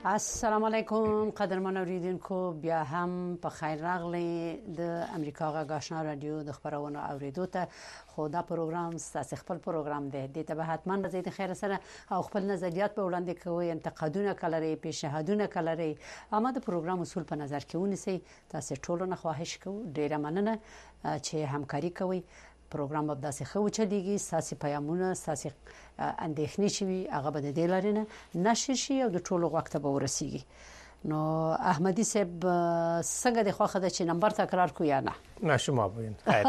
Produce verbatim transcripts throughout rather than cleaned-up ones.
السلام علیکم قدرمن اوریدونکو، بیا هم په خیر راغلی د امریکا غږ آشنا رادیو د خبرونو اوریدو ته. خو دا پروګرام ستاسو خپل پروګرام دی، د ته به حتما راځي خیر سره او خپل نظریات په وړاندې کوي، انتقادونه کولای، پیشنهادونه کولای. اما د پروګرام اصول په نظر کې ونیسئ. تاسو ټول نه خواهش کوم، ډیره مننه چې همکاري کوي. پروګرام به داسې خو چلیږي، ساسي پیغامونه، ساسي اندېښنې چې وي هغه به د دې لارې نه نشر شي او د ټولو وخت به ورسیږي. نو احمدي صاحب څنګه د خوخه د چې نمبر تکرار کو یا نه؟ نه شما بوین خیر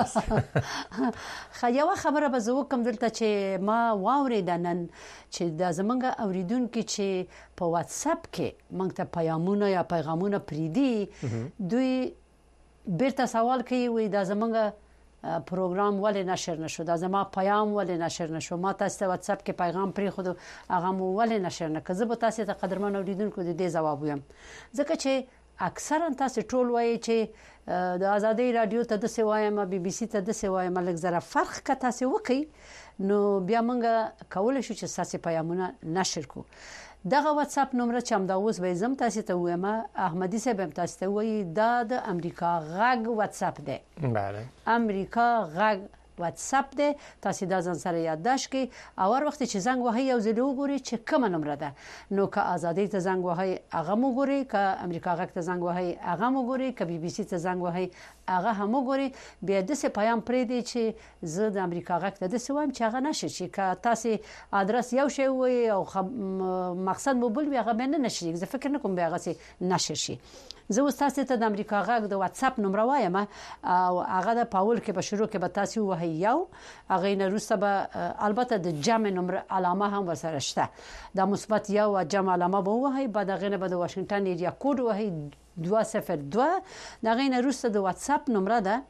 خو یو خبره به زه وکم دلته چې ما واوریدنن چې د زمونږ اوریدونکو چې په واتس اپ کې مونږ ته پیغامونه یا پیغامونه پریدي، دوی بیرته سوال کوي وي دا زمونږ پروګرام ولې نشر نشو، دا زما پیغام ولې نشر نشو، ما تاسو ته واتس اپ کې پیغام پری خو هغه مو ولې نشر نه کړ. زه به تاسو ته قدرمن اوریدونکو د دې جواب وایم، ځکه چې اکثرا تاسو ټول وایي چې د آزادۍ رادیو ته د سوایم، بي بي سي ته د سوایم، لږ زره فرق کا تاسو وکي، نو بیا موږ کولای شو چې تاسو پیغامونه نشر کو. دغه واتس اپ نمبر چې هم دا اوس به زم تاسو ته وایم، احمدي صاحب هم تاسو ته وایي دا د امریکا غږ واتس اپ دی. بله، امریکا غږ واتس اپ دی. تاسو دا ځان سره یادداشت کړئ او هر وخت چې زنګ وهي یو ځل وګورئ چې کومه نمبر ده، نو که آزادۍ ته زنګ وهي هغه مو ګورئ، که امریکا غږ ته زنګ وهي هغه مو ګورئ، که بي بي سي ته زنګ وهي هغه هم ګورئ. بیا د څه پیغام پرې دی چې زه د امریکا غږ ته د څه وایم چې هغه نشي، چې که تاسو ادرس یو شی وي او مقصد مو بل وي هغه به نه نشي. زه فکر نه کوم به هغه نشي شي. زه اوس تاسو ته د امریکا غږ د واتس اپ نمبر وایم او هغه د پاول کې به شروع کې به تاسو وهي یو، هغه نه روسته به البته د جمع نمبر علامه هم ورسره شته، د مثبت یو او جمع علامه به وهي، بعد هغه نه به د واشنگټن ایریا کوډ وهي دوه صفر دوه، دغه نه روسته د واتس اپ نمبر ده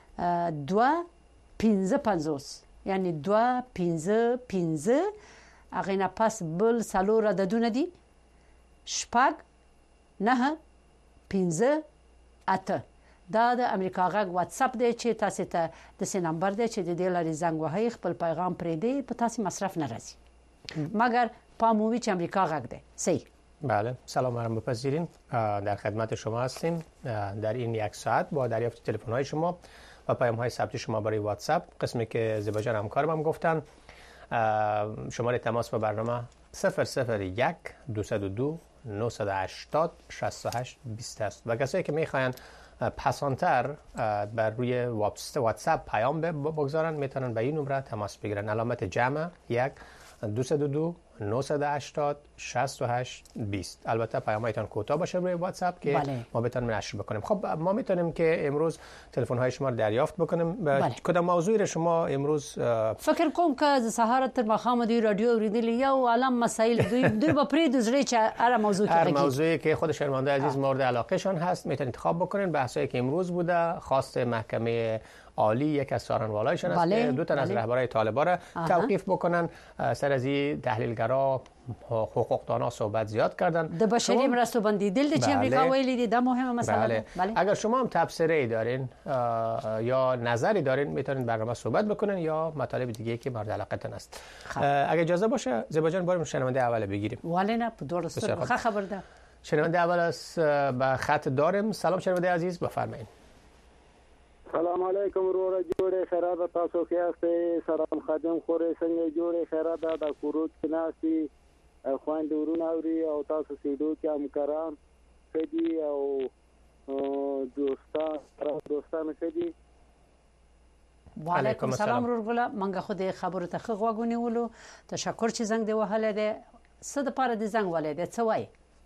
دوه پنځه پنځوس، یعنی دوه پنځه پنځه، هغه نه پس بل سلور عددونه دي، شپږ نه پنځه اته. دا د امریکا غږ واتس اپ دی چې تاسو ته د سې نمبر دی چې د دې لارې زنګ وهي خپل پیغام پرې دی، په تاسو مصرف نه راځي مگر پامووی چې امریکا غږ دی. صحیح. بله، سلام مرحبا بپذیرین. در خدمت شما هستیم در این یک ساعت با دریافت تلفن های شما و پیام های ثبتی شما برای واتس اپ. قسمی که زیبا جان همکارم هم گفتن، شماره تماس با برنامه صفر صفر یک دویست و دو نهصد و هشتاد شصت و هشت بیست است و کسایی که میخواین پسانتر بر روی واتس اپ پیام بگذارن میتونن به این نمره تماس بگیرن. علامت جمع یک دویست و دو نهصد و هشتاد شصت و هشت بیست. البته پیامایتان کوتاه باشه روی واتس اپ که بله. ما بتونیم نشر بکنیم. خب ما میتونیم که امروز تلفن های شما رو دریافت بکنیم. بله. کدام موضوعی رو شما امروز فکر کوم که سهار تر مخام دی رادیو اوریدلی یا عالم مسائل دوی دوی با پری دوزری چه هر موضوع که هر موضوعی که خود شنونده عزیز مورد علاقه شان هست میتونید انتخاب بکنین. بحثایی که امروز بوده خواست محکمه عالی یک از سارنوالایشان است که دو تا از رهبرای طالبان را توقیف بکنن. سر از این تحلیلگرا حقوقدانا صحبت زیاد کردن. د بشری مرستو بندیدل د چې امریکا ویلي دي دا مهمه مسئله ده. بله. اگر شما هم تبصره ای دارین یا نظری دارین میتونید برنامه صحبت بکنین یا مطالب دیگه که مورد علاقتون است. اگر اجازه باشه زیبا جان بریم شنونده اول بگیریم. ولی نه درسته خب خبر ده. شنونده اول است به خط داریم. سلام شنونده عزیز، بفرمایید. سلام علیکم ورور جوړه خیرات تاسو کې استه سلام خادم خورې څنګه جوړه خیرات د کوروت ناسي خويند ورونه اوري او تاسو سیدو کې همکاران کدي او دوستان دوستان کدي. وعلیکم السلام ورور ګل، منګه خو دې خبره ته غوګونی ولو. تشکر چې زنګ دی وهله ده. څه د پاره دې زنګ ولې ده؟ څه وای؟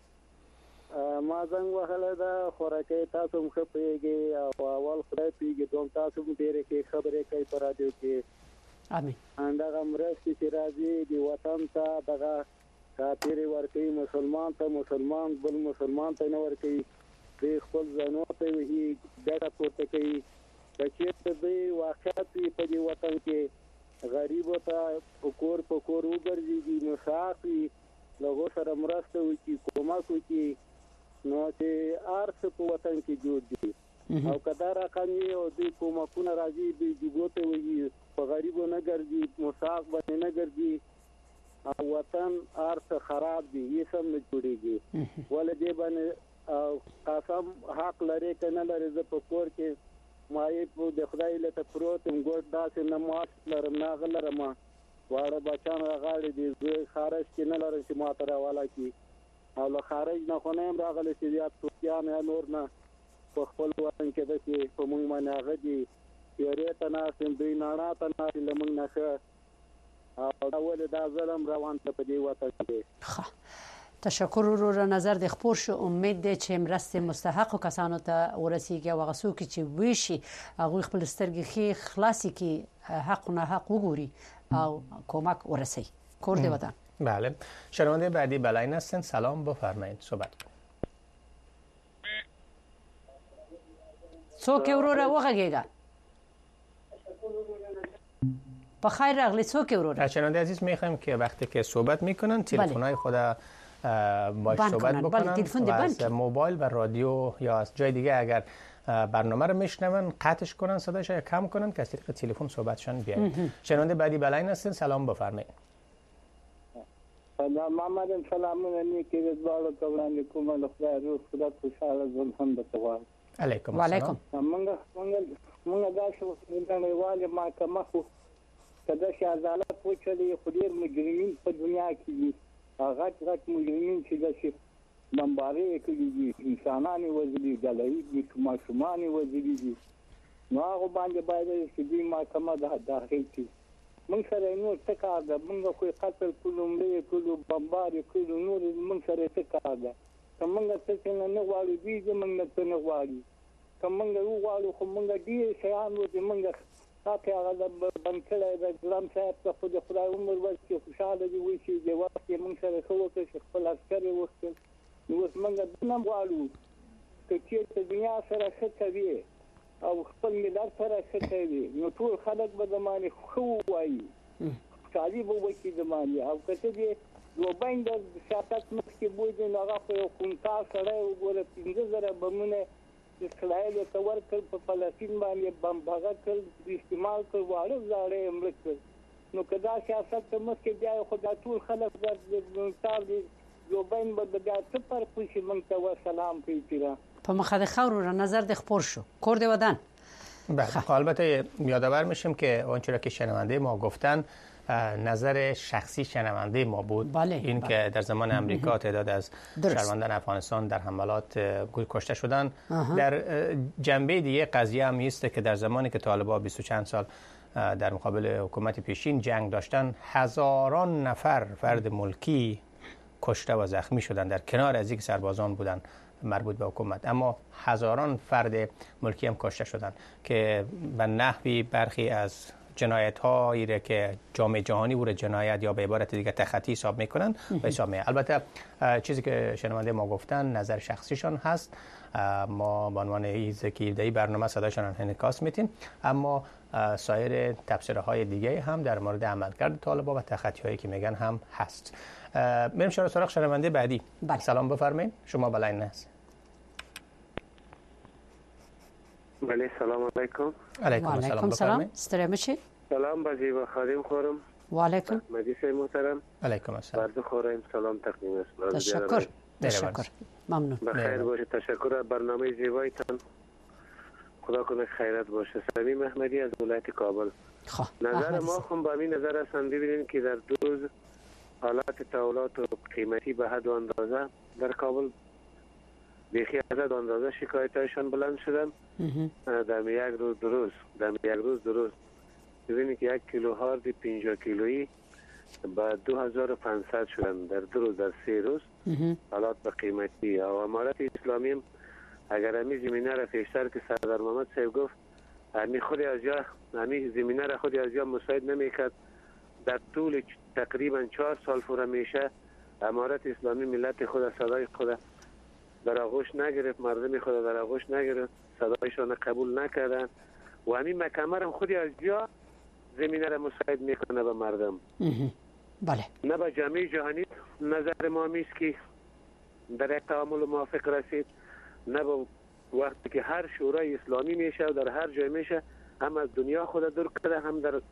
ما زنګ وهله ده خوراکي تاسو مخ پیږي او اول خدای پیږي دوم تاسو ډېرې کې خبرې کوي پر رادیو کې. امين. اندغه مرستې چې راځي دی وطن ته دغه کافر ورکی مسلمان ته مسلمان بل مسلمان ته نه ورکی، په خپل ځانو ته وی ډېر پورته کوي. چې به واقعیت په دې وطن کې غریب ته پکور پکور وګرځي مسافي لغو سره مرسته وکي کومک وکي، نو چې ارث په وطن کې جوړ دي او کدا راکاني او د کومکونه راځي د جګوته وي په غریبو نه ګرځي مساق باندې نه ګرځي. وطن ارث خراب دي یې سم نه جوړیږي ولې دې باندې قسم حق لري کنه لري ز په کور کې مایې په د خدای له تپروت ګور داسې نه ماس لرم نه غلرم واړه بچان غاړي دي زه خارج کې نه لرم چې ماته راواله کی او له خارج نه خو نه راغلي چې زیات توکیان یا نور نه په خپل وطن کې د کې په موږ باندې هغه دي یاري ته ناسم دوی نانا ته ناسم لمن نه او دا ولې دا ظلم روان ته په دې وطن کې تشکر رو نظر د خپور شو امید ده چې مرسته مستحق کسانو ته ورسیږي او غسو کې چې ویشي هغه خپل سترګې خې خلاصي کې حق نه حق وګوري او کمک ورسي کور دی وطن. بله شنونده بعدی بلاین هستن سلام بفرمایید صحبت څوک وروره وغږیږه بخیر راغلی څوک وروره شنونده عزیز میخوایم که وقتی که صحبت میکنن تلفن‌های خود باش صحبت بکنن و از موبایل و رادیو یا از جای دیگه اگر برنامه رو میشنون قطعش کنن صداش یا کم کنن که از طریق تلفن صحبتشان بیارن. شنونده بعدی بلاین هستن سلام بفرمایید. سلام محمد سلام علیکم که روزوالو کولان کوم له خدای روز خدا خوشاله زم هم بتوار علیکم و علیکم منګه منګه منګه دا شو نړیواله محکمه خو کله چې عدالت وچلي خو ډیر مجرمین په دنیا کې دي هغه غټ مجرمین چې د شي نمبرې کوي دي انسانان وزلي دلایي دي ماشومان وزلي دي نو هغه باندې باید چې دې محکمه د داخل کې من سره نو څه ده موږ خو قتل کولو مړي کولو بمبار کولو نور من سره څه کار ده کومه څه نه نه غواړي دې موږ څه نه غواړي کومه یو غواړو خو موږ دې شیان دې موږ تاسو هغه د بنکړه د ګرام صاحب ته خو د خدای عمر ورکړي خوشاله دي وي چې د وخت موږ سره خلک چې خپل عسکري وخت نو موږ نه غواړو چې چې دنیا سره څه کوي او خپل ملت سره څه کوي نو ټول خلک به زمانه خو وایي طالب وکي زمانه او کته دې یو باندې شاتات مخکې بوځي نو هغه یو کونتا سره وګوره پنځه زره بمونه اسرائیل ته ورکړ په فلسطین باندې بمبغه کړ استعمال کړ واړه زاړه امریک نو کدا سیاست مخکې بیا خدای ټول خلک د تار دي یو باندې به بیا څه پر پوښي مونږ ته سلام کوي په مخه د خور رو نظر د خپور شو کور دی ودان. بله البته یادآور میشیم که آنچه را که شنونده ما گفتن نظر شخصی شنونده ما بود. بله، این بله. که در زمان امریکا تعداد از شهروندان افغانستان در حملات کشته شدن آه. در جنبه دیگه قضیه هم است که در زمانی که طالبان بیست و چند سال در مقابل حکومت پیشین جنگ داشتن هزاران نفر فرد ملکی کشته و زخمی شدن در کنار از یک سربازان بودن مربوط به حکومت اما هزاران فرد ملکی هم کشته شدند که به نحوی برخی از جنایت هایی را که جامعه جهانی او را جنایت یا به عبارت دیگه تخطی حساب میکنن و حساب می البته چیزی که شنونده ما گفتن نظر شخصیشان هست ما به عنوان ایزکی برنامه صداشان انعکاس میتیم اما سایر تفسیرهای دیگه هم در مورد عملکرد طالبان و تخطی هایی که میگن هم هست. میریم سراغ شنونده بعدی. بله. سلام بفرمایید شما بلاین هست. بله سلام علیکم. علیکم السلام بفرمایید. ستړی مشي. سلام بازی و خادم خورم. و علیکم. مهدی صاحب محترم. علیکم السلام. برد خورم سلام تقدیم است. تشکر. تشکر. ممنون. بخیر باشید. تشکر از برنامه زیبایتان. خدا کنه خیرت باشه. سمیم احمدی از ولایت کابل. خب. نظر ما خون با این نظر هستند ببینید که در دو روز حالات تولات و قیمتی به حد و اندازه در کابل بیخی از حد و اندازه شکایتایشان بلند شدن در یک روز دو روز در یک روز دو روز ببینید که یک کیلو هارد پنجاه کیلویی با دو هزار و پانصد شدن در دو روز در سه روز حالات به قیمتی و امارت اسلامی هم اگر همی زمینه را پیشتر که سردار محمد صاحب گفت همی خود از جا همی زمینه را خود از جا مساعد نمیکرد در طول تقریبا چهار سال فور میشه امارت اسلامی ملت خود صدای خود در آغوش نگرفت مردم خود در آغوش نگرفت صدایشان قبول نکردن و همین محکمه هم خودی از جا زمینه را مساعد میکنه به مردم. بله. نه به جامعه جهانی نظر ما میست که در یک تعامل موافق رسید نه به وقتی که هر شورای اسلامی میشه و در هر جای میشه هم از دنیا خود دور کرده هم در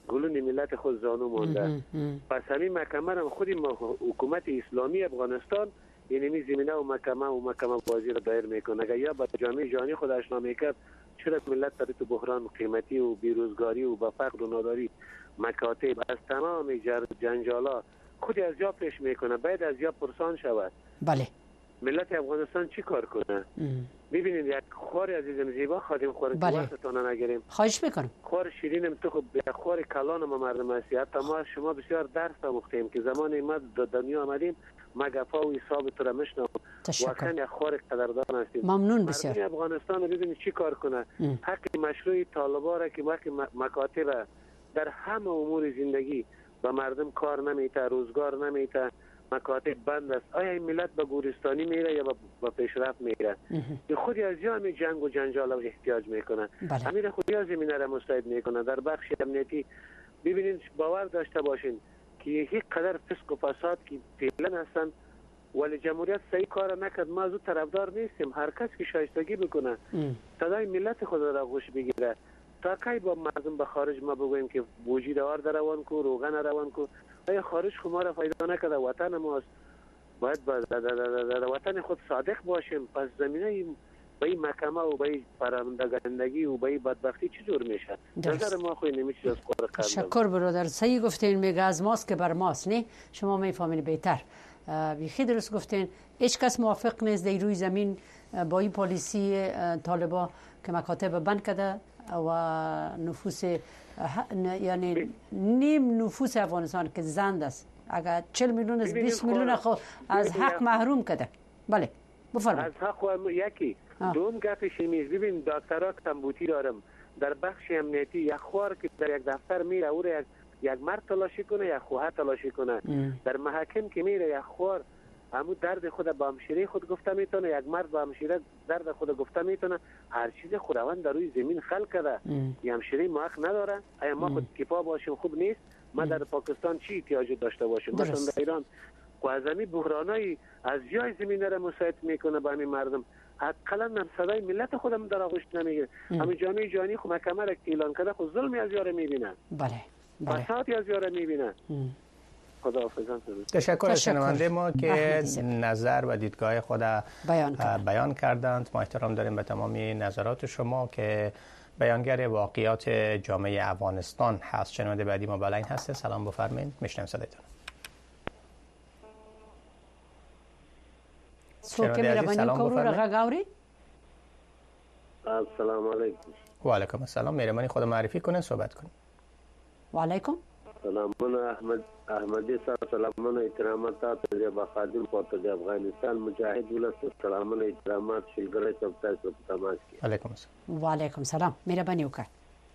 گلون ملت خود زانو مونده. پس همین محکمه را خود حکومت اسلامی افغانستان یعنی زمینه و محکمه و محکمه بازی را دایر میکنه. اگر یا با جامعه جهانی خود آشنا میکرد چرا ملت در تو بحران قیمتی و بیروزگاری و با فقر و ناداری مکاتب از تمام جنجالا خود از جا پیش میکنه، باید از جا پرسان شود. بله. ملت افغانستان چی کار کنه؟ ببینید یک خور عزیزم زیبا خادم خور که بله. وقتتان نگیریم. خواهش میکنم. خور شیرینم تو خب یک خور کلان ما مردم هستی. حتی ما شما بسیار درس آموختیم که زمان ما در دنیا آمدیم ما گفا و حساب تو را میشنوم. واقعا یک خور قدردان هستیم. ممنون بسیار. مردم افغانستان رو ببینید چی کار کنه. ام. حق مشروع طالبا را که وقتی مکاتب در همه امور زندگی با مردم کار نمیته، روزگار نمیته، مکاتب بند است. آیا این ملت به گورستانی میره یا به پیشرفت میره؟ که خودی از جامعه جنگ و جنجال و احتیاج میکنه. بله. همین خودی از زمینه را مستعد میکنه. در بخش امنیتی ببینید باور داشته باشین که یک قدر فسق و فساد که فعلا هستن ولی جمهوریت صحیح کار نکرد. ما از او طرفدار نیستیم. هر کس که شایستگی بکنه صدای ملت خود را گوش بگیره. تا کی با مردم به خارج ما بگوییم که بوجی دوار در روان کو، روغن روان کو؟ آیا خارج خما را فایده نکرده؟ وطن ماست. باید در وطن خود صادق باشیم. پس زمینه به این محکمه و به این پرندگندگی و به این بدبختی چجور میشه؟ نظر ما خود نمیشه از قرار قدم. تشکر برادر. صحیح گفتین، میگه از ماست که بر ماست. نه شما میفهمین بهتر. بیخی درست گفتین. هیچ کس موافق نیست در روی زمین با این پالیسی طالبا که مکاتب بند کرده و نفوس یعنی نیم نفوس افغانستان که زند است اگر چهل میلیون از بیست میلیون خو از حق محروم کرده. بله بفرمایید. از حق و یکی دوم گپش میز. ببین دکترا تنبوتی دارم در بخش امنیتی یک خوار که در یک دفتر میره او یک یک مرد تلاشی کنه یک خواه تلاشی کنه. ام. در محاکم که میره یک خوار همو درد خود با همشیره خود گفته میتونه، یک مرد با همشیره درد خود گفته میتونه. هر چیز خداوند در روی زمین خلق کرده. یه همشیره ما حق نداره. ایا ما خود کفا باشیم خوب نیست؟ ما در پاکستان چی احتیاج داشته باشیم؟ مثلا در ایران قوازمی بحرانای از جای زمین را مساعد میکنه با همین مردم. حداقل هم صدای ملت خودم در آغوش نمیگیره. همین جامعه جهانی خود محکمه را اعلان کرده خود ظلمی از یاره میبینه. بله. بله. فسادی از یاره میبینه. تشکر از شنونده ما که نظر و دیدگاه خود بیان, بیان کردند. ما احترام داریم به تمامی نظرات شما که بیانگر واقعیات جامعه افغانستان هست. شنونده بعدی ما بلاین هست. سلام بفرمایید، میشنم صدایتان. شنونده عزیز سلام بفرمایید. السلام علیکم. و علیکم السلام. مهربانی خود معرفی کنین صحبت کنین. و علیکم. سلامون احمد احمدی صاحب. سلامون احترامات ته با خادم پورت افغانستان مجاهد ولس. سلامون احترامات شلګری ته تاسو په تماس کې. علیکم السلام. و علیکم السلام. مهرباني وکړه.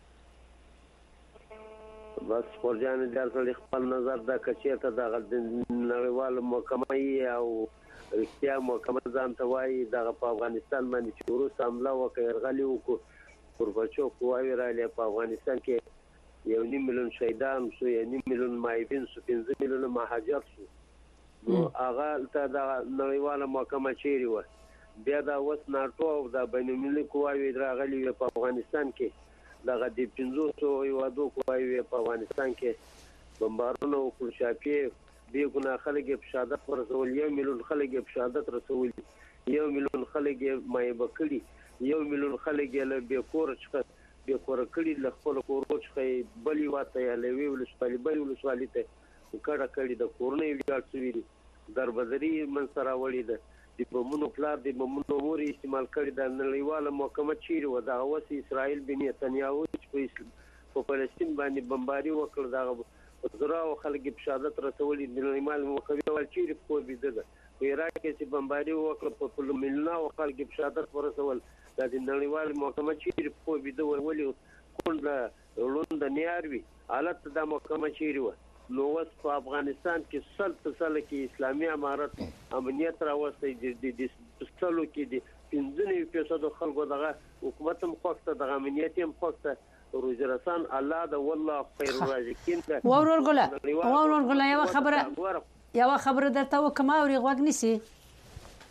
بس خورجان در سره خپل نظر دا کچې ته د نړیوال محکمې او رښتیا محکمه ځان ته وایي د افغانستان باندې چې وروسته حمله وکړه غلي وکړو قربچو قواوی را لې په افغانستان کې یو نیم میلیون شهیدان شو، یو نیم میلیون مایبین شو، پنځه میلیون مهاجر شو. نو هغه ته د نړیواله محکمه چیرې وه؟ بیا دا اوس ناټو او د بین المللي قواوې راغلي وې په افغانستان کې. دغه د پنځوسو هېوادو قواوې په افغانستان کې بمبارونه وکړو، شاپې بې ګناه خلک یې په شهادت ورسول، یو میلیون خلک یې په شهادت رسولي، یو میلیون خلک یې مایبه کړي، یو میلیون خلک یې له بې کوره څخه بې کوره کړي، له خپلو کورو څخه بل هېواد ته یا له یوې ولسوالۍ بلې ولسوالۍ ته کډه کړې ده، کورونه یې ویجاړ شوي دي، دربدري یې منځته راوړې ده، د بمونو پلار د بمونو مور یې استعمال کړې ده. نړیواله محکمه چیرې وه؟ دغه اوس اسرائیل بن نتنیاهو چې په فلسطین باندې بمباري وکړ، دغه زراو خلک په شهادت رسولي، د نړیوال محکمې وال چیرې په خوب بیده ده؟ په عراق کې چې بمباري وکړه په میلیونونو خلک په شهادت ورسول، دا د نړیوال محکمه چیرې په خوب بیده وه؟ ولې کونډه ړونده نیار وي؟ حالت دا محکمه چیرې وه؟ نو اوس په افغانستان کې سل په سله کې اسلامي امارت امنیت راوستی، د سلو کې د پنځه نوي فیصدو خلکو دغه حکومت هم خوښ ته، دغه امنیت هم خوښ ته. روزي رسان الله ده والله خیر الرازقین ده. وورول ګله وورول ګله یو خبره یو خبره درته وکم او غوږ نیسی.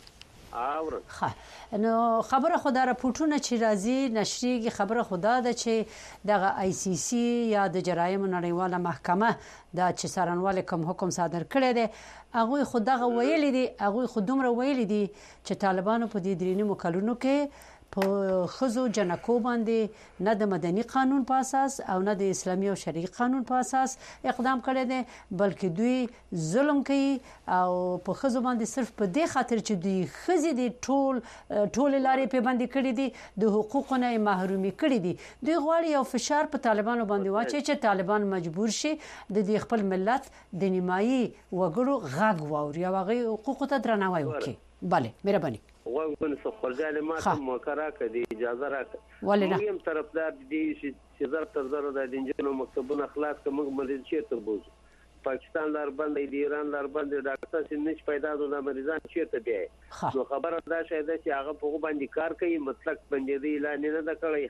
اورم نو خبره خدا را پټونه چې راځي نشریږي خبره خدا ده چې دغه آی سی سی یا د جرایم نړیواله محکمه دا چې څارنوال کوم حکم صادر کړی دی هغه خدغه ویل دي هغه خودمره ویل دي چې طالبانو په دې درینه مکلونو کې په خزو جنکو باندې نه د مدني قانون په اساس او نه د اسلامي او شرعي قانون په اساس اقدام کړی دی بلکې دوی ظلم کوي او په خزو باندې صرف په دې خاطر چې دوی خزي دي ټول ټول لارې په باندې کړی دي د حقوقونو محرومي کړی دي دوی غواړي یو فشار په طالبانو باندې واچي چې طالبان مجبور شي د دې خپل ملت د نیمایي وګړو غږ واوري او هغه حقوقو ته درناوی وکړي bale مهرباني وګورئ څو خپلګان ما موکرا کدي اجازه راکړه موږ هم طرفدار دي چې زر تر زر د انجنونو مکتبونو اخلاص کوم مریض چیرته بوزو پاکستان لار باندې د ایران لار باندې ډاکټر سینچ پیدا د مریضان چیرته دی نو خبره دا شاید چې هغه په باندې کار کوي مطلق باندې دی اعلان نه د کړی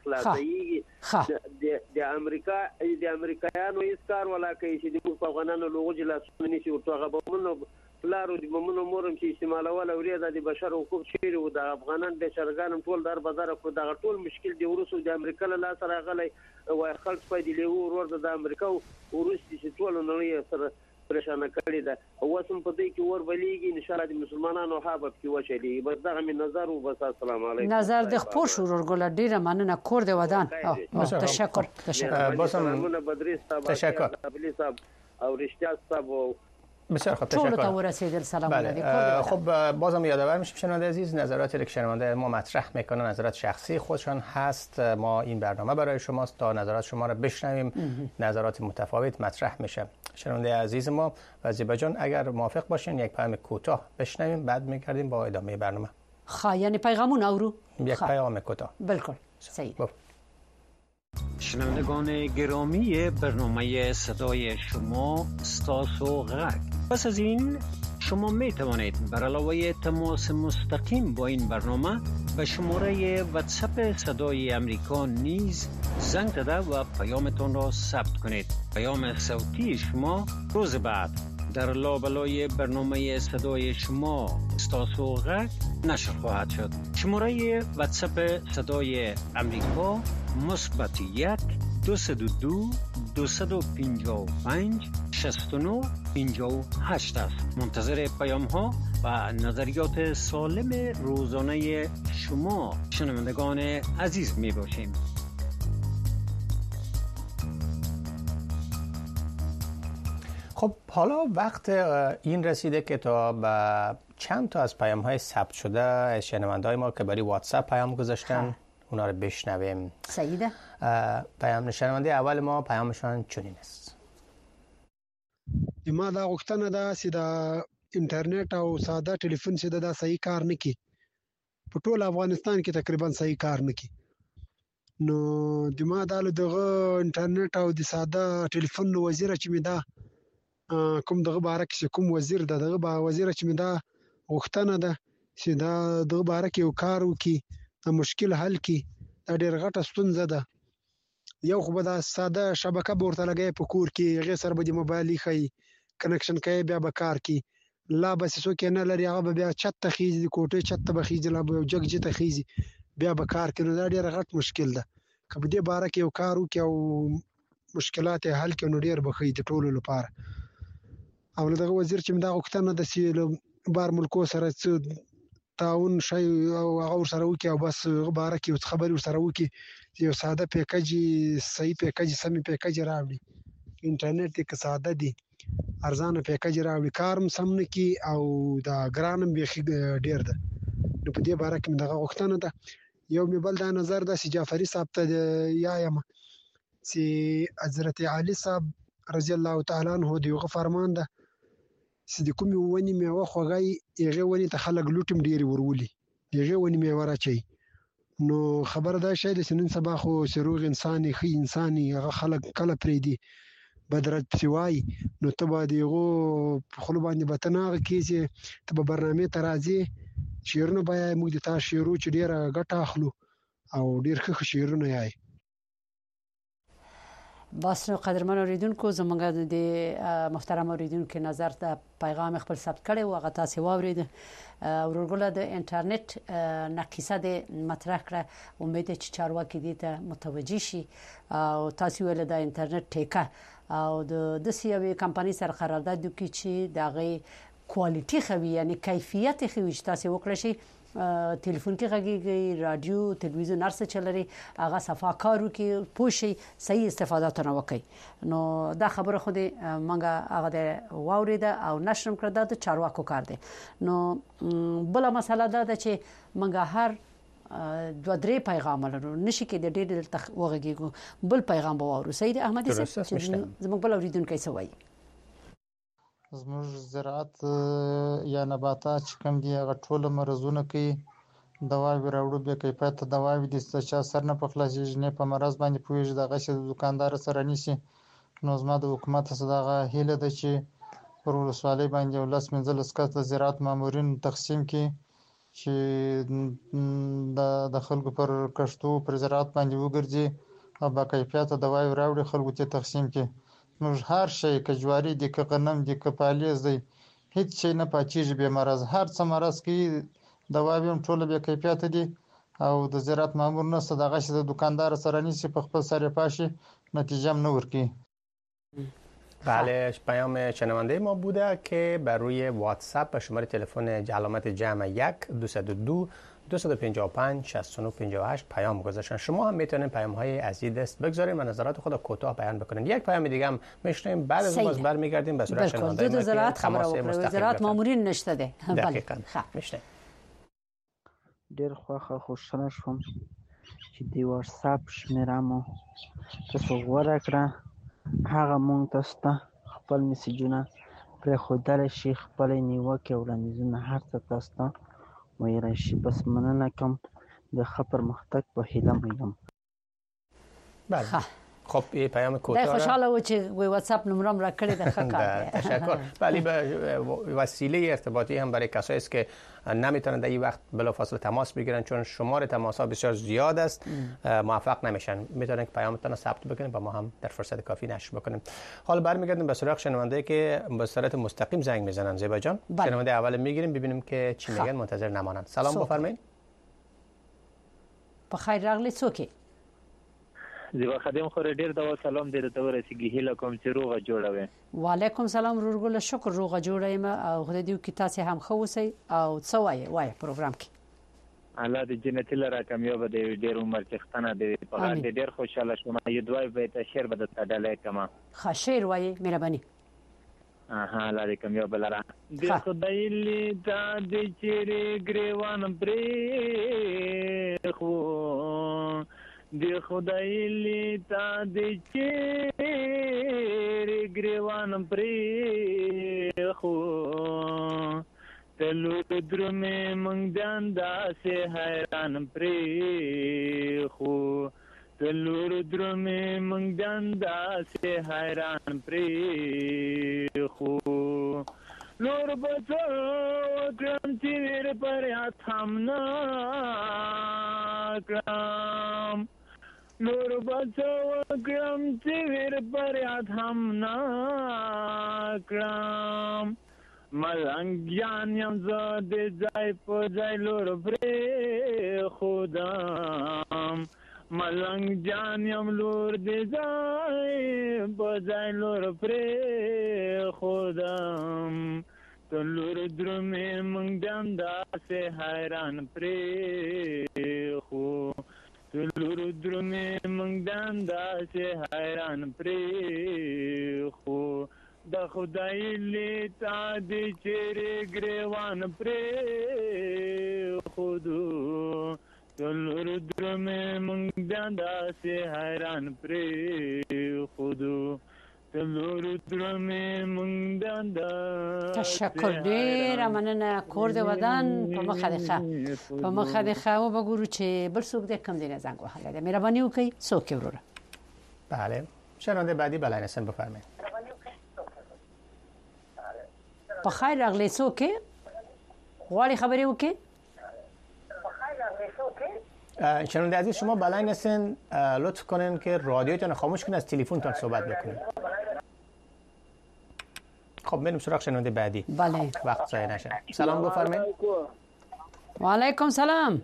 اخلاصي د امریکا د امریکایانو هیڅ کار ولا کوي چې د افغانانو لوغو جلاسونه نشي ورته غوښمنو لارو د ممنو مورم چې استعمالول اوري د بشر حقوق چیرې و د افغانان د شرګان ټول در بازار کو د ټول مشکل دی ورسو د امریکا له سره غلي وای خلک په دې له ورور د امریکا ورسې چې ټول نړۍ سره پریشان کړی دا اوسم په دې کې ور بلیږي ان شاء الله د مسلمانانو حابب کې وشلي بس دغه من نظر او بس السلام علیکم نظر د خپل شورور ګل ډیره مننه کور دی ودان تشکر تشکر باسم تشکر ابلی صاحب او رشتیا صاحب بسیار خوب تشکر سلام علیکم. خب بازم یادآور میشیم شنونده عزیز نظراتی که شنونده ما مطرح میکنن نظرات شخصی خودشان هست ما این برنامه برای شماست تا نظرات شما را بشنویم نظرات متفاوت مطرح میشه شنونده عزیز ما و زیبا جان اگر موافق باشین یک پیام کوتاه بشنویم بعد میگردیم با ادامه برنامه خا یعنی پیغامون اورو یک پیام کوتاه بالکل سعید شنوندگان گرامی برنامه صدای شما استاس و غرق پس از این شما می توانید بر علاوه تماس مستقیم با این برنامه به شماره واتساپ صدای امریکا نیز زنگ زده و پیامتان را ثبت کنید پیام صوتی شما روز بعد در لابلای برنامه صدای شما استاس و غرق نشر خواهد شد شماره واتساپ صدای امریکا مثبت یک دو سه دو دو دو سه پنجاه و پنج شصت و نه پنجاه و هشت است منتظر پیام ها و نظریات سالم روزانه شما شنوندگان عزیز می باشیم. خب حالا وقت این رسیده که تا به چند تا از پیام های ثبت شده از شنونده‌های ما که برای واتساپ پیام گذاشتن اونا رو بشنویم. سعیده پیام شنونده اول ما پیامشان چنین است. ما دا غوښتنه ده چې دا انټرنیټ او ساده ټلیفون چې دا صحیح کار نه کوي په ټول افغانستان کې تقریبا صحیح کار نه کوي نو د ما دا له دغه انټرنیټ او د ساده ټلیفون وزیر چې می دا کوم دغه باره کې کوم وزیر دا دغه با وزیر چې می دا غوښتنه ده چې دا دغه باره کې یو کار وکړي دا مشکل حل کړي دا ډېر غټه ستونزه ده یو خو به دا ساده شبکه به ورته لګوي په کور کې هغې سره به د موبایل ایښی کنکشن کوي بیا به کار کوي لا بس څوک نه لري هغه به بیا چت ته خیږي د کوټې چت ته به خیږي لا به یو جګ جې ته خیږي بیا به کار کوي نو دا ډېر غټ مشکل ده که په دې باره کې یو کار وکړي او مشکلات یې حل کړي نو ډېر به ښه د ټولو لپاره او له دغه وزیر چې دا غوښتنه ده چې له بار ملکو سره څه تعاون شي او هغه ورسره وکړي او بس هغه باره کې یو خبرې ورسره وکړي چې یو ساده پیکج صحیح پیکج سمې پیکج راوړي انټرنیټ یې که ساده دی ارزانه پیکج راوړي کار هم سم نه کړي او دا ګران هم بیخي ډېر ده نو په دې باره کې مې دغه غوښتنه ده یو مې بل دا نظر ده چې جعفري صاحب ته یایم چې حضرت علي صاحب رضی الله تعالی عنه د هغه فرمان ده چې د کومې ونې میوه خوږی هغې ونې ته خلک لوټ هم ډېرې ورولي هغې ونې میوه راچوي نو خبره دا شی ده چې نن سبا خو چې روغ انسان یې ښه انسان یې هغه خلک کله پرېږدي بدرد پسې وایي نو ته به د هغو په خولو باندې به ته نه هغه کړې چې ته به برنامې ته راځې شعرونه به یایې موږ د تا شعرو چې ډېره ګټه اخلو او ډېر ښه ښه شعرونه یایې بس قدرمن اوریدونکو زمونږ د محترم اوریدونکو نظر ته پیغام خپل ثبت کړي او هغه تاسو واورید. ورګوله د انټرنیټ نقیصه د مطرح کړه. امید چې چارواکي دې ته متوجي شي او تاسو ول د انټرنیټ ټیکه او د د سیوی کمپنی سره قرارداد وکړي چې دغه کوالټي خوي یعنی کیفیت خوي چې تاسو وکړئ شي. ټلیفون کې غږیږي، رادیو، تلویزیون هر څه چلري، هغه صفا کارو کې پوښي صحیح استفاده تنه وکي. نو دا خبره خو دې منګه هغه د واوریده او نشرم کړه د چارواکو کار دی. نو بل مسله دا ده چې منګه هر دوه درې پیغام لرو نشي کې د ډېر تخ وغږیږو. بل پیغام به واورو. سید احمدي صاحب زموږ بل اوریدونکو څه وایي؟ زموږ زراعت یا نباتات چې کوم دي هغه ټول مرزونه کوي، دواوی راوړو به کیفیت دواوی د څه سر نه په خلاصېږي نه په مرز باندې پوهېږي دغه چې د دکاندار سره نیسي. نو زما د حکومت څخه دغه هیله ده چې پر ولسوالۍ باندې ولس منځلس کس د زراعت مامورین تقسیم کړي چې د خلکو پر کښتو پر زراعت باندې وګرځي او با کیفیت دواوی راوړي خلکو ته تقسیم کړي. موږ هر شی که جواری دي که غنم دي که پالیز دی هیڅ شی نه پاتېږي به مرز. هر څه مرز کې دواوی هم ټول به کیفیت دي او د زراعت مامور نه صدقه چې د دکاندار سره نیسی په خپل سر پاشي نتیجه هم نه ورکی. بله، پیام شنونده ما بوده که بر روی واتساپ به شماره تلفن علامت جمع یک دویست و دو دویست و پنجاه و پنج شصت و نه پنجاه و هشت پیام گذاشتن. شما هم میتونید پیام های از این دست بگذارید و نظرات خود کوتاه بیان بکنید. یک پیام دیگه هم میشنیم بعد از اون باز برمیگردیم به صورت شنونده ما که تماس مستقیم وزارت مامورین نشته ده. دقیقاً میشنیم. ډیر خوښه خوشاله شوم چې دی واتساپ شمیرامو تاسو غوړه کړه هغه مونږ تاسو ته خپل میسجونه پر خودل شي خپل نیوکه وړاندیزونه هر څه تاسو ته ویل شي. بس مننه کوم د خبر مختک په هیله مې. بله خب یه پیام کوتاه ده خوشحاله و چې واتساپ نمرم را کړی د خکار. تشکر. ولی به وسیله ارتباطی هم برای کسایی است که نمیتونن در این وقت بلافاصله تماس بگیرن چون شمار تماس ها بسیار زیاد است موفق نمیشن. میتونن که پیامتون رو ثبت بکنیم و ما هم در فرصت کافی نشر بکنیم. حالا برمیگردیم به سراغ شنونده که به صورت مستقیم زنگ میزنن. زیبا جان شنونده اول میگیریم ببینیم که چی میگن. منتظر نمانند. سلام بفرمایید. بخیر راغلی څوک؟ زیبا خادم خو ډیر دا سلام دې ته ورسیږي هله کوم چې روغه جوړه وي. وعلیکم سلام رورګل شکر روغه جوړه یم او خدای دې کی تاسو هم خو وسی او څه وایي وایي پروګرام کې. الله دې جنت لره کامیاب دې ډیر عمر څښتنه دې په دې ډیر خوشاله شوم. یو دوی به ته شعر به ته ډالې کما. ښه شعر وایي مهرباني. اها الله دې کامیاب لره. دې خدای لیدا دې چیرې ګریوان پرې خو دی خدای لیتا دی چیری گریوان پری خو تلو درمی منگ داندا سے حیران پری خو تلو درمی منگ داندا سے حیران پری خو لور بچو کرم چیر پر اتھامنا کرم لور بچو کرم چیر پر اتھام نا کرم ملنگ جانیم زد جای پو جای لور بری خودم ملنگ جانیم لور دی جای پو جای لور بری خودم تو لور درمی منگ دندا سے حیران پری خو لور درمی منگ دندا سے حیران پری خو دا خدای لیتا دی چیری گریوان پری خودو تو لور درمی منگ دندا سے حیران پری خودو تشکر ډیر مننه. کور د ودان په مخه ده په مخه ده خو بګورو چې بل څوک د کم دینه زنګ وهله ده. مهرباني وکړئ څوک وروره. بله شنونده بعدی بلای نسن بفرمایید. په خیر راغلی څوک غواړي خبرې وکړي؟ شنونده عزیز شما بلاین هستین، لطف کنین که رادیوتون خاموش کنین، از تلفنتون صحبت بکنین. خب بریم سراغ شنونده بعدی. بله. وقت ضایع نشه. سلام بفرمایید. و علیکم سلام.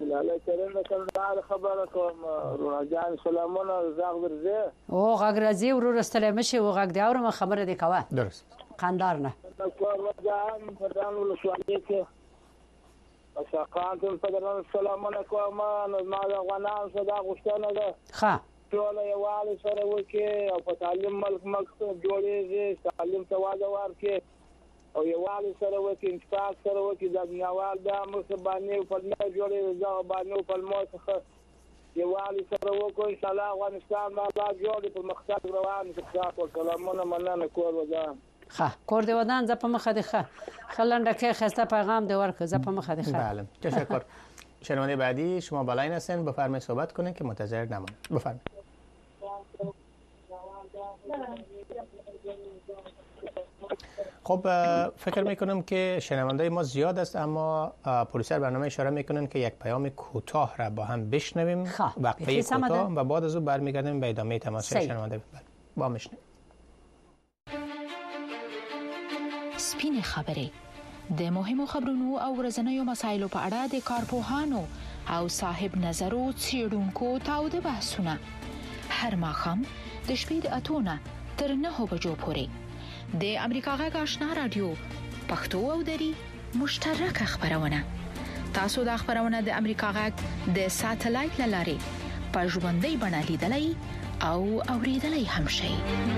خبرکم روحان سلامونه زاغ درځه. او غږ راځي ورور ستړی مشي او غږ دی اورم خبره دی کوه. درست. قندار نه. وجان فردان ولسوالۍ کې اشاقانتم فدران سلامونه کوم ما غوانان صدا غشتنه ده. ښه. ټول یوالي سره وکي او په تعلیم ملک مکتب جوړیږي، تعلیم ته واده ورکي او یوالي سره وکي، انتفاق سره وکي، د دنیاوال د مصبانه په نه جوړیږي، دا باندې په موثقه یوالي سره وکو ان شاء الله افغانستان ما با جوړ په مختلف روان اتفاق او سلامونه مننه کول وځه. ښه کور دی ودان ز په مخه دی ښه خلنده کې خسته پیغام دی ورکه ز په مخه دی ښه. بله تشکر. شنونده بعدی شما بلاین هستین، بفرمایید صحبت کنین که منتظر نمونید. بفرمایید. خب فکر میکنم که شنونده ما زیاد است، اما پرویسر برنامه اشاره میکنن که یک پیام کوتاه را با هم بشنویم، وقفه کوتاه و بعد از او برمیگردیم به ادامه تماس شنونده. با میشنویم. سپینې خبرې د مهمو خبرونو او ورځنیو مسایلو په اړه د کارپوهانو او صاحب نظرو څېړونکو تاوده بحثونه هر ماښام د شپې د اتو نه تر نهو بجو پورې د امریکا غږ آشنا رادیو پښتو او دری مشترکه خبرونه. تاسو د خبرونه د امریکا غږ د ساتلایت لارې په ژوندۍ بڼه لیدلای او اوریدلای هم شئ.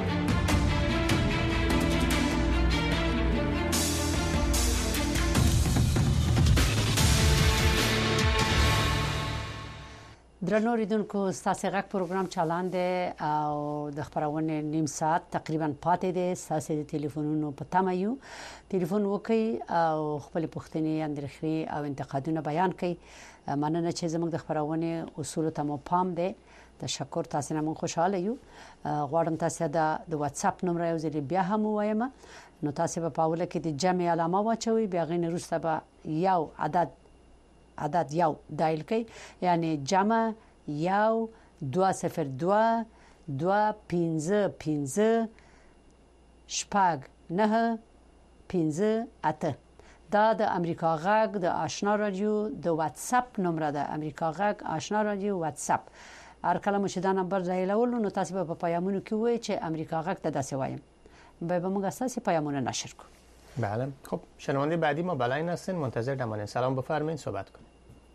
درنو ریدونکو ستاسو غږ پروګرام چالان دی او د خبرونه نیم ساعت تقریبا پاتې دی. ستاسو د ټلیفونونو په تمه یو، ټلیفون وکي او خپل پوښتنې اندرخي او انتقادونه بیان کړئ. مننه چې زموږ د خبرونه اصول ته مو پام دی. تشکر، تاسو نه مون خوشاله یو. غواړم تاسو د واتس اپ نمبر یو ځل بیا هم وایم، نو تاسو په پاوله کې د جمع علامه واچوي، بیا غین وروسته به یو عدد عدد یو دایل کی، یعنی جمع یو دو صفر دو دو پینزه پینزه شپاگ نه پینزه اته. دا د امریکا غږ د آشنا رادیو د واتس اپ نمبر ده. امریکا غږ آشنا رادیو واتس اپ. هر کله مو چې دا نمبر دایلول نو تاسو په پیغامونو کې وایي چې امریکا غږ ته داسې وایم، به به موږ اساسي پیغامونه نشر کو. بله. خب شنونده بعدی ما بلاین هستین، منتظر نمانین. سلام بفرمایید، صحبت کنید.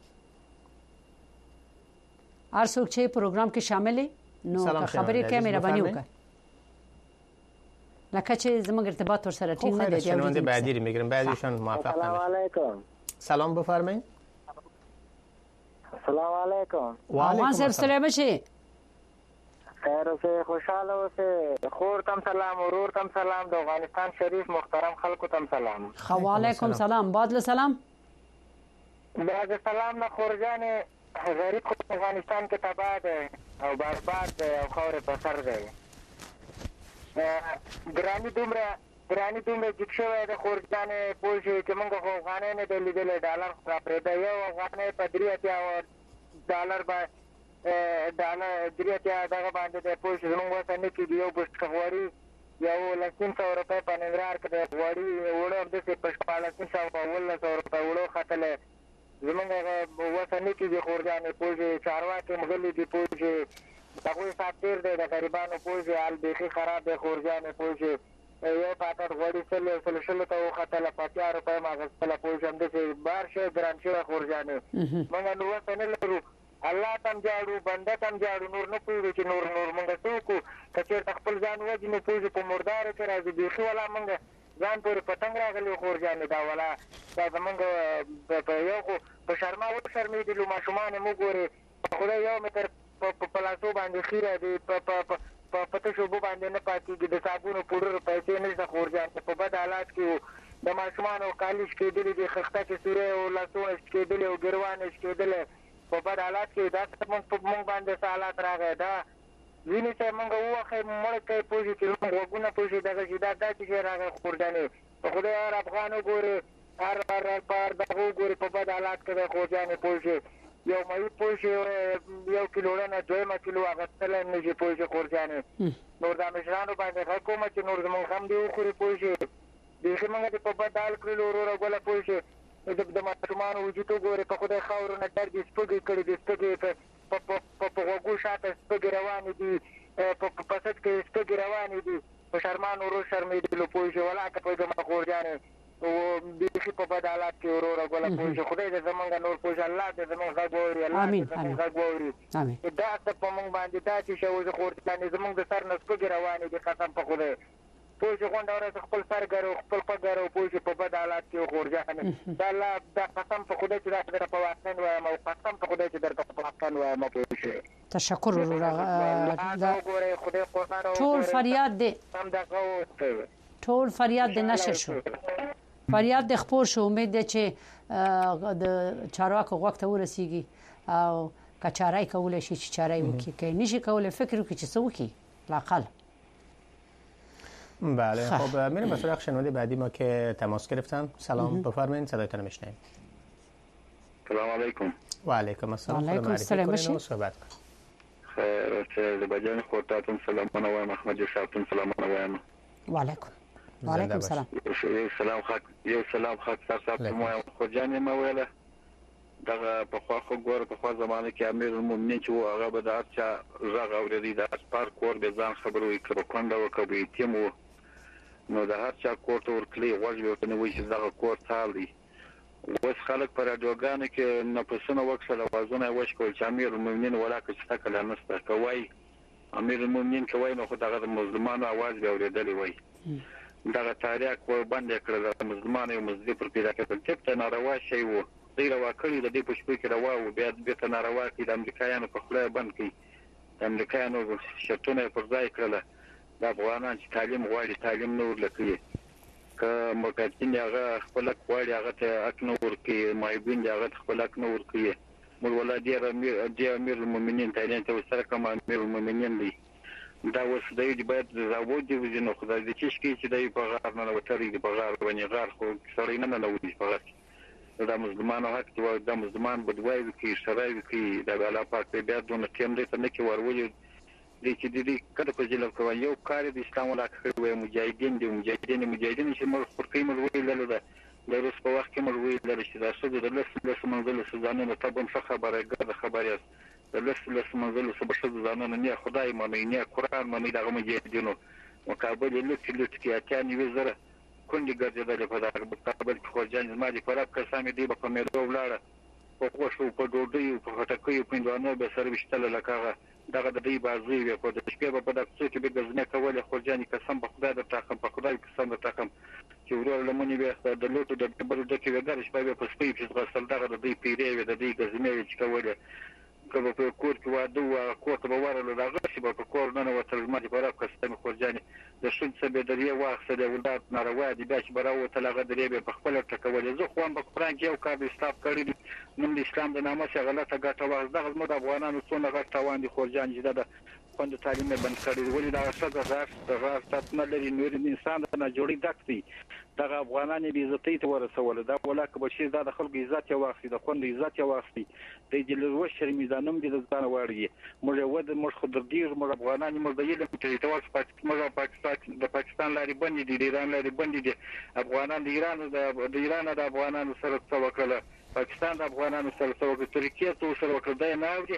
هر څوک چې پروګرام کې شامل نو خبرې کې مهرباني وکړه. لکه چې زموږ ارتباط ور سره ټینګ نه دی. شنونده بعدی رو میگیرم، بعدیشون موافق نمیشه. سلام علیکم. سلام بفرمایید. سلام علیکم. و علیکم السلام. شي خیر اوسه، خوشاله اوسه. خور تم سلام، ورور تم سلام، د افغانستان شریف محترم خلکو تم سلام. خو علیکم سلام. بادل سلام. بعد سلام نه خورجان غریب خو افغانستان کې تباہ دی او برباد دی او خاورې په سر دی. ګراني دومره ګراني دومره جګ شوی د خورجانې پوه شي چې موږ خو افغانۍ نه دی لیدلی، ډالر خو راپرېږده. یو افغانۍ په درې اتیا ډالر به ډالر درې اتیا دغه باندې دی پوه شي. زموږ وسه نه کېږي. یو بشکه غوړي یو لس نیم سوه روپۍ په ننګرهار کې دی غوړي، اوړه همداسې په شپاړس نیم سوه په اوولس سوه روپۍ اوړه ختلی. زمونږ وسه نه کېږي خورجانې پوه شي. چارواکي مغلي دي پوه شي، د هغوی حساب ډېر دی د غریبانو پوه شي. حال بیخي خراب دی خورجانې پوه شي. یو پاکټ غوړي سل یو سل شلو ته وختله، په اتیا روپۍ م اخېستله پوه شي. همداسې بار شی ګران شوی خورجانې. مونږ نو وسه نه لرو. الله ته هم جاړو، بنده ته هم جاړو، نور نه پوهېږو چې نور نور مونږ څه وکړو. که چېرته خپل ځان وژنو پوه شي په مردارو کې راځي. بیخي والا مونږ ځان پورې پتنګ راغلی خورجانې. دا والا دا زمونږ په یو خو په شرما وشرمېدلو ماشومان یې مو ګورې، په خدای یو متر په لاسو باندې خیره دي، په تشو اوبو باندې نه پاتېږي، د صابونو پوډرو پیسې نشته خورجانې. په بد حالات کې وو. د ماشومانو کالي شکېدلي دي، خښته سورې او لاسونه شکېدلي او ګروان یې شکېدلی. په بد حالات کې دا مونږ باندې څه حالات راغی. دا ځینې څه مونږ ووښئ مړ کوي پوه شي چې مونږ غوږونه پوه شي دغه شي. دا داسې شی راغی خورجانې. په خدای هر افغان وګورې، هر هر په هر دغه وګورې په بد حالات کې دی خورجانې پوه شي. یو مې پوه شي یو کیلو نه دویمه کیلو اغستل نه شي پوه شي خورجانې نور د مشرانو باندې حکومت چې نور زمونږ هم دی وخوري پوه شي بیخي موږ دې په بد حال کړلو وروره ګوله پوه شي د ماشومانو وجود وګورې په خدای خاورو نه ډر دي سپږې کړي دي سپږې په غوږو شاته سپږې روانې دي په سد کې سپږې روانې دي په شرمان ورو شرمېدلو پوه شي ولاکه پوهېږم خورجانې بیخي په بد حالات کې وروره ګوله پوه شي خدای دې زمونږ نور پوه شي الله دې زمونږ غږ واوري الله دې زمونږ غږ واوري دا څه په موږ باندې دا چې شوه خورجانې زمونږ د سر نه سپږې روانې دي قسم په خدای پوه شي غونډه ورځ خپل سر ګرو خپل پګ ګرو پوه شي په بد حالات کې خورجانې دا الله دا قسم په خدای چې دا درته په واقعن وایم او قسم په خدای چې درته په واقعن وایم پوه شي تشکر وروره ټول فریاد دی ټول فریاد دی نشر شو فریاد د خپور شو امید ده چې د چارواکو وخت ورسیږي او کچارای کولای شي چې چارای وکړي که نشي کولای فکر وکړي چې څه وکړي لاقل بله خب میریم به سراغ شنونده بعدی ما که تماس گرفتن سلام بفرمایید صدایتون میشنویم سلام علیکم و علیکم السلام علیکم السلام و صحبت خیر چې د بجان خورتاتون سلامونه وایم احمد جوشاتون سلامونه وایم و علیکم و علیکم السلام یو سلام خاک یو سلام خاک سر صاحب مو خورجان ما ویله دغه په خوا خو ګور په خوا زمانه کې امیر المؤمنین چې هغه به د اچا زغ اورېدي د اسپار کور به ځان خبرو وکړو کونډه وکړي تیمو نو د هر چا کور ته ورکلی غوږ به نه وي چې دغه کور تال دی اوس خلک پر رادیوګانو کې نفسونه وکړل اوازونه وشکول چې امیر المؤمنین ولاکه چې تکل نسته کوي امیر المؤمنین کوي نو خو دغه مسلمانانو आवाज به اورېدلی وي دغه تاریخ و باندې کړل د مسلمانانو مزدي پر پیدا کېدل چې ته ناروا شی وو دی روا کړی د دې په شپې کې روا او بیا د ته ناروا کې د امریکایانو په خله بند کړي د امریکایانو شرطونه پر ځای کړل د افغانان چې تعلیم غواړي تعلیم نور لکې که مکاتین هغه خپل غواړي هغه ته اک نور کې مایبین هغه خپل اک نور کې مول ولادي امیر د امیر المؤمنین تعلیم ته سره کوم امیر المؤمنین دی دا اوس د دې باید زاوو دی وزنه خدای دې چې شي چې د په غار نه وتري د په غار باندې غار خو سړی نه نه وځي په غار دا مسلمانانو حق دی دا مسلمان بدوي کې شرای کې د الله پاک په بیا دونه ټیم دې ته نه کې ورولې دې چې دې کله په ځل کوي یو کار د اسلام ولاکه کوي مجاهدین دي مجاهدین مجاهدین چې موږ پر قیمت ویل ده د روس په وخت کې موږ ویل چې دا څه د لس لس منځل سوزانه ته به خبره ګرځه خبره د لس لس منځل سوزانه نه خدای مونږ نه قرآن مونږ دغه مجاهدینو مقابل لکه لکه اتیانی وزره کندي ګرځیدل په دغه مقابل کې خورجان زما دي پراب کسامې دی په مېرو ولاړه په خوشو په ډوډۍ په هټکې په اندوانو به سره وشتل لکه دغه د دې بازي په د شپې په دغه څه کې به غزنه کوله خورجان قسم په خدای د تاخم په خدای قسم د تاخم چې ورور لمنې به د لوټو د بل د کې وګړي شپه په سپي چې غسل دغه د دې پیری د دې غزنه چې کوله کله په کور کې واده او کور ته ورول دغه چې په کور نه وتل ما دي پراب کسم خورجان د شون څه به درې واخصه د ولادت ناروا دي بیا چې براو ته لغه درې په خپل ټکول زه خو هم په قران کې یو کار استاپ کړی نن د اسلام د نامه څخه غلطه ګټه واغ دغه زموږ افغانانو څونه غټ توان دي خورجان چې د خوند تعلیم بند کړی ولې دا څه غاښ دغه ستاسو نه لري نور انسان نه جوړی دکتي دغه افغانان به عزت ته ورسول دا ولاکه بشي دا د خلکو عزت یو واخلي د خوند عزت یو واخلي د جلوه شرمیدانم دي د ځان واړي موږ ود موږ خو د دې موږ افغانان موږ د یلم ټریټوال موږ پاکستان د پاکستان لاري باندې دي د ایران لاري باندې دي افغانان د ایران د ایران د افغانانو سره څه وکړه پاکستان د افغانانو سره څه وکړه ترکیه څه سره وکړه دا نه اوري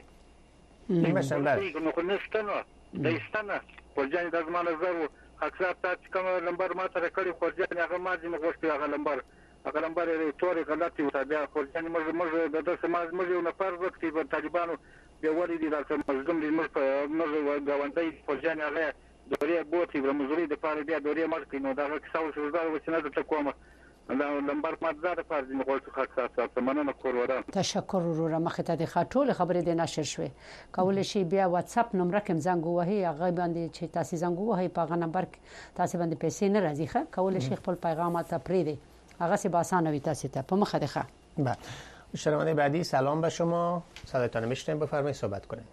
مثلا نو خو نستنه د استنه ورجان د زمانه زرو اکثر تاسو کوم لمبر ما سره کړی خورجان هغه ما دې مغوښتي هغه لمبر هغه لمبر یې توري غلطي و تابع خورجان موږ موږ د داسې ماز موږ یو نفر وخت په طالبانو یو ولې دي راځم مظلوم دي موږ موږ غونډي خورجان هغه دوري بوتي د مزوري د پاره بیا دوري مرکې نو دا څو څو زړه وسنه ته کومه لمبر ماده فرض مغول خاص خاصه مننه کوروران تشکر وروره مخه ته د خاطول خبرې د نشر شوې کول شي بیا واتس اپ نمبر کوم زنګ وهي هغه باندې چې تاسو زنګ وهي په هغه نمبر تاسو باندې پیسې نه راځي ښه کول شي خپل پیغامات پرې دی هغه سي باسانه وي تاسو ته په مخه ده ښه بله شنونده بعدی سلام به شما صدایتان میشنویم بفرمایید صحبت کنید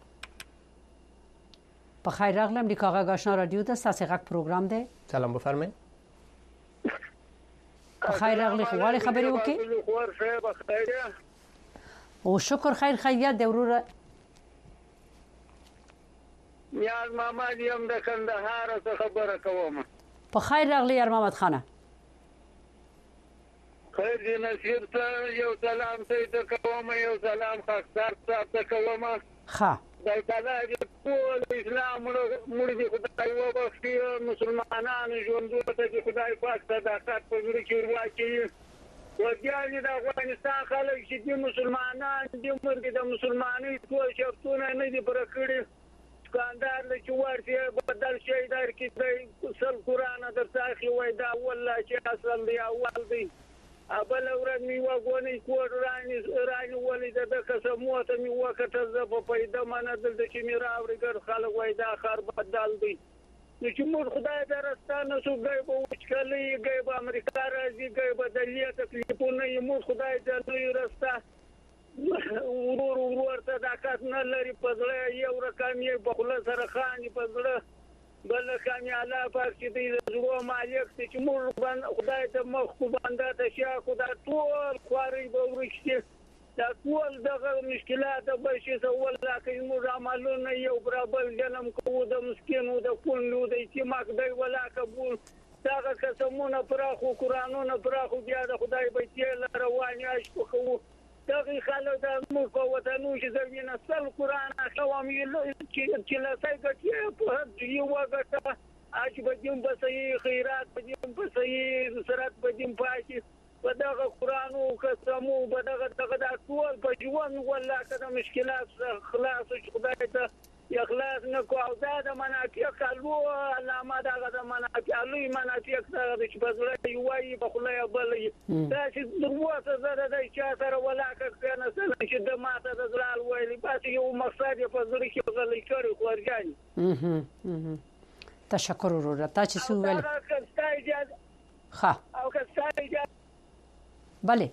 بخیر راغلم دی کاغا آشنا رادیو ده تاسو غږ پروګرام ده سلام بفرمایید بخیر راغلی خو غواړي خبرې وکړي خور شه بخیر او شکر خیر خیاط دی وروره نیاز محمد یم د کندهار څخه خبره کوم په خیر راغلی یار محمد خانه خیر دی نصیر ته یو سلام ته کوم یو سلام خاص ته کوم ښه د تعالی ټول اسلام موږ دې خدای وبخښي مسلمانانو ژوندو ته دې خدای پاک صداقت په زړه کې ورواچي وګیانې د افغانستان خلک چې دې مسلمانان دې موږ د مسلمانۍ ټول شرطونه نه دي پوره کړي دکاندار له چې ورته بدل شي در کې د سل قرآن درته اخلي وای دا والله چې اصل دی اول دی ابل ورځ می وګونی کوټ رانی رانی ولید د قسموت می وکټه ز په پیدا منه د چې می راوړي ګر خلک وای دا خر بدل دی نو چې موږ خدای درستانه سو غیب وچکلی غیب امریکا راځي غیب دلیه تکلیفونه یې موږ خدای دې نو راستا ورور ورور ته دا کات نه لري په ځای یو رقم یې په خله سره خاني په ځای بل کامي الله پاک چې دې زړه مالک چې موږ باندې خدای ته مخ کو باندې ته شا خدای ټول خواري به ورشي دا ټول دغه مشکلات به شي سوال راکې موږ عملونه یو برابر جنم کوو د مسکینو د کونډو د اتماک دی ولا قبول دغه قسمونه پراخو قرانونه پراخو بیا د خدای بیت رواني عشق کوو دغه خلک د موږ په وطنو چې زمينه سل قران اخوامي چې لاسای کټي په یو وخت اج بدیم په صحیح خیرات بدیم په صحیح سرات بدیم پاتې په دغه قران او قسمو په دغه دغه ټول په ژوند ولا کده مشکلات خلاص خدای ته اخلاص نه کو او دا د منافق کلو علامه دغه د منافق لوی منافق دغه چې په ځای یوای په خلای بلې دا چې دروازه زره د چا سره ولا کنه سره چې د ماته د زلال وایي بس یو مقصد په ځل کې غلي کړی خورجاني اها تشکر ورور تا چې سو ویل ها او که ستای بله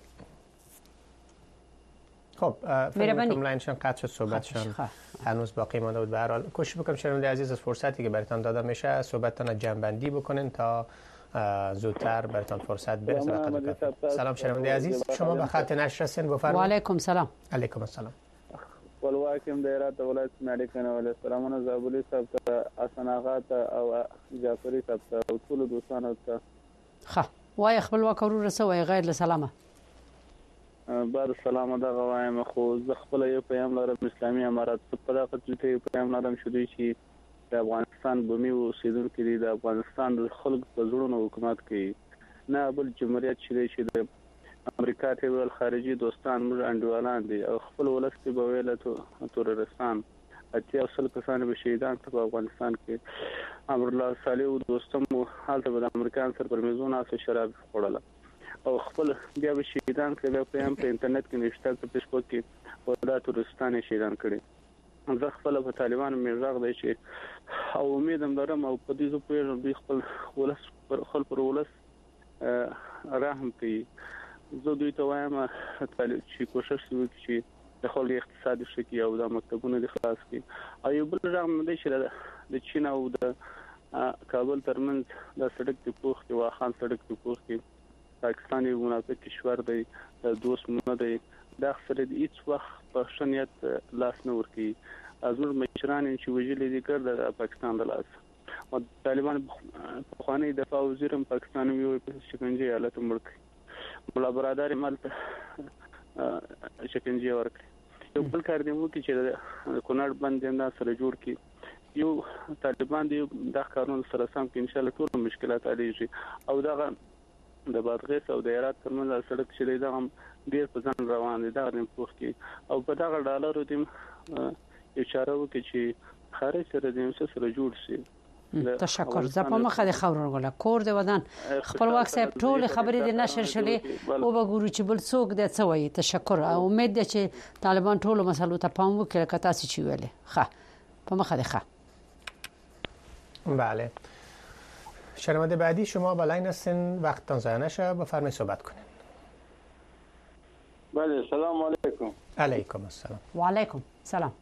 خب فکر لاینشان قطع شد صحبتشان هنوز باقی مانده بود. به هر حال کوشش بکنم شنونده عزیز از فرصتی که براتون داده میشه صحبتتون جمع‌بندی بکنین تا زودتر براتون فرصت برسه. سلام شنونده عزیز شما به خط نشر هستین بفرمایید. و علیکم سلام. علیکم السلام. ولواکم دایره ولایت مالکانه ول سلامونه زابلی صاحب ته حسن آغا ته او جعفری صاحب ته او ټول دوستانو ته ښه وای خپل وکړو رسوي غیر له سلامه بعد سلام دا غوایم خو زه خپل یو پیغام لرم اسلامي امارات په دغه ټول یو پیغام لرم شوی چې د افغانستان بومي اوسیدونکو دي د افغانستان د خلکو په زړونو حکومت کوي نه بل جمهوریت چې د امریکا ته ول خارجي دوستان موږ انډوالان دي او خپل ولست به ویل ته تورستان اتیا اصل کسان به شهیدان په افغانستان کې امر الله صالح او دوستم حالت به امریکان سره پرمیزونه اس شراب خوړل او خپل بیا به شهیدان کړي په هم په انټرنیټ کې نشته په فیسبوک کې او دا تورستان شهیدان کړي زه خپل په طالبان میرزاغ دی چې او امید هم لرم او په دې په دوی خپل ولس پر خپل پر ولس رحم کوي زه دوی ته وایم چې کوشش وکړي چې د خپل اقتصادي شکی او د مکتبونو د خلاص کې او یو بل رغم دی چې د چین او د کابل ترمنځ د سړک د پوخ کې واخان سړک د پوخ کې پاکستاني منافق کشور دی د دوست مونږ دی دا خسر د هیڅ وخت په شنیت لاس نه ورکی ازمر مشران چې وجلې دي کړ د پاکستان د لاس او طالبان په خواني دفاع وزیرم پاکستان یو په شکنجه حالت مړ مولا برادر مال شکنجه ورکړي یو بل کار دی مو چې کونړ باندې دا سره جوړ کی یو طالبان دی د قانون سره سم کې ان شاء الله ټول مشکلات حلېږي او دا د بادغیس او د هرات ترمنځ سړک چې دا هم ډیر په ځان روان دي دا نه پوښ کی او په دا ډالرو دیم اشاره وکړي چې خارج سره د انسان سره جوړ شي تشکر زه په مخه د خبرو غلا کور دی ودان خپل واک صاحب ټول خبرې د نشر شلې او به ګورو چې بل څوک د څه وایي تشکر او امید ده چې طالبان ټول مسلو ته پام وکړي که تاسو چی ویلې ښه په مخه ده ښه بله شنونده بعدی شما با لاین هستین وقتتان ضایع نشه بفرمایید صحبت کنین. بله سلام علیکم. علیکم السلام. و علیکم سلام.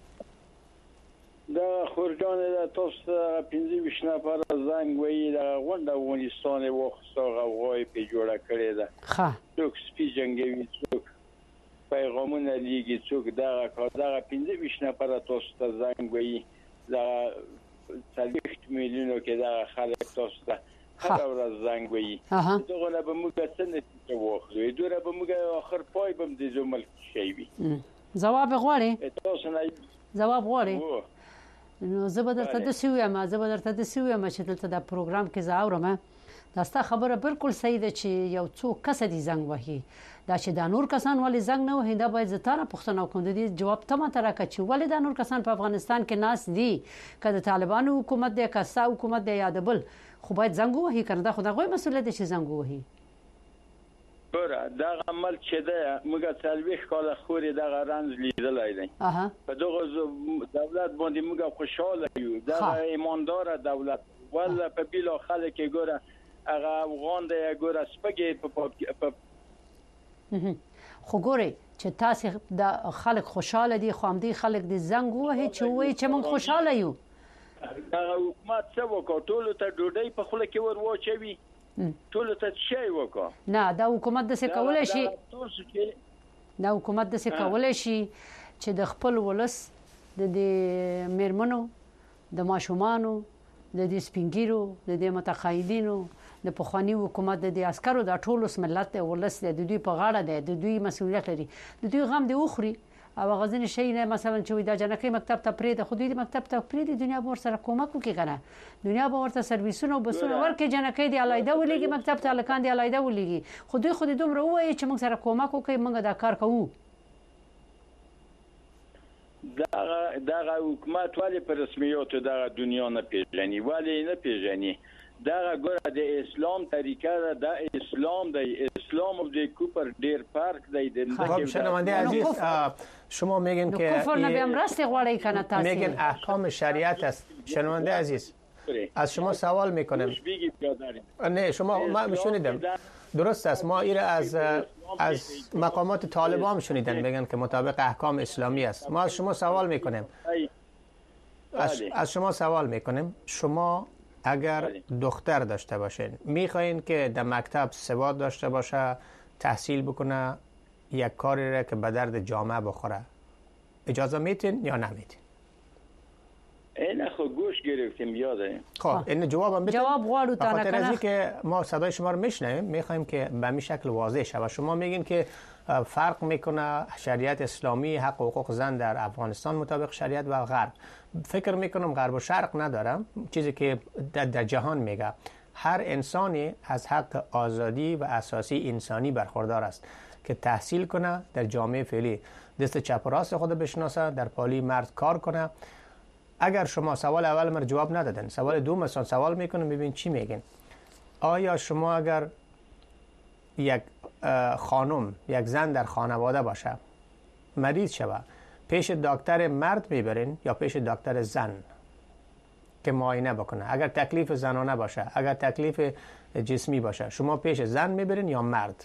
دا خورجان دا تاسو پنځه ویشت نفر زنګ وی دا غونډه افغانستان وخت غوغای په جوړه کړی ده. ښه. څوک سپی جنگوي څوک پیغامونه لیږي څوک دغه کار دغه پنځه ویشت نفره تاسو ته زنګ وایي دغه څلوېښت میلیونو کې دغه خلک تاسو ته هره ورځ زنګ وایي دغه نه به موږ څه نتیجه واخلو دوی به موږ آخر پای به د دې ملک شی وي ځواب غواړې تاسو نه ځواب غواړې نو زه به درته داسې ووایم زه به درته داسې ووایم چې دلته دا پروګرام کې زه اورم دا ستا خبره بالکل صحیح ده چې یو څو کسه دي زنګ وهي دا چې دا نور کسان ولې زنګ نه وهي دا باید زه تا نه پوښتنه وکړم د دې جواب ته ماته راکړه چې ولې دا نور کسان په افغانستان کې ناست دي که د طالبانو حکومت دی که ستا حکومت دی یا د بل خو باید زنګ ووهي که نه دا خو د هغوی مسؤلیت دی چې زنګ ووهي ګوره دغه عمل چې دی موږ څلوېښت کاله خورې دغه رنځ لیدلی دی په دغه دولت باندې موږ خوشحاله یو دغه ایمانداره دولت والله په بیلا خلک یې ګوره هغه افغان دی ګوره سپږې په خو ګورئ چې تاسې د خلک خوشحاله دي خو همدې خلک دې زنګ ووهي چې ووایي چې موږ خوشحاله یو دغه حکومت څه وکړو ټولو ته ډوډۍ په خوله کې ور واچوي ټولو ته شی وکړو نه دا حکومت داسې کولی شي دا حکومت داسې کولی شي چې د خپل ولس د دې میرمنو د ماشومانو د دې سپینګیرو د دې متقاعدینو د پخواني حکومت د دې عسکرو د ټولو ملت د ولس د دوی په غاړه دی د دوی مسؤلیت لري د دوی غم دی وخوري او غزنی شي نه مثلا چې دا جنکې مکتب ته پرې د خو دوی مکتب ته پرې د دنیا به سره کومک وکړي کنه دنیا به ورته سرویسونه او بسونه ورکړي جنکې دی علایده ولېږي مکتب ته الکان دی علایده ولېږي خو دوی خو دې دومره وایي چې موږ سره کومک وکړي موږ دا کار کوو دغه دغه حکومت ولی په رسمیاتو دغه دنیا نه پیژني ولی نه پیژني دغه ګوره د اسلام طریقه ده د اسلام د اسلام او د کوپر ډیر فرق دی د خب شنونده عزیز شما میگین که کفر نبیم راستی غواړی کنه تاسو میگین احکام شریعت است شنونده عزیز از شما سوال میکنم نه شما ما میشنیدم درست است ما ایره از از مقامات طالبان شنیدن میگن که مطابق احکام اسلامی است ما از شما سوال میکنیم از, از شما سوال میکنیم شما اگر دختر داشته باشین میخواین که در مکتب سواد داشته باشه تحصیل بکنه یک کاری را که به درد جامعه بخوره اجازه میتین یا نمیتین؟ این خو گوش گرفتیم یاده خب این جوابم بدید جواب غواړو تا نه کنه که ما صدای شما رو میشنویم میخوایم که به همین شکل واضح شه و شما میگین که فرق میکنه شریعت اسلامی حق و حقوق زن در افغانستان مطابق شریعت و غرب فکر میکنم غرب و شرق ندارم چیزی که در, در جهان میگه هر انسانی از حق آزادی و اساسی انسانی برخوردار است که تحصیل کنه در جامعه فعلی دست چپ و راست خود بشناسه در پالی مرد کار کنه اگر شما سوال اول من جواب ندادن سوال دوم مثلا سوال میکنم ببین چی میگین آیا شما اگر یک خانم یک زن در خانواده باشه مریض شوه پیش دکتر مرد میبرین یا پیش دکتر زن که معاینه بکنه اگر تکلیف زنانه باشه اگر تکلیف جسمی باشه شما پیش زن میبرین یا مرد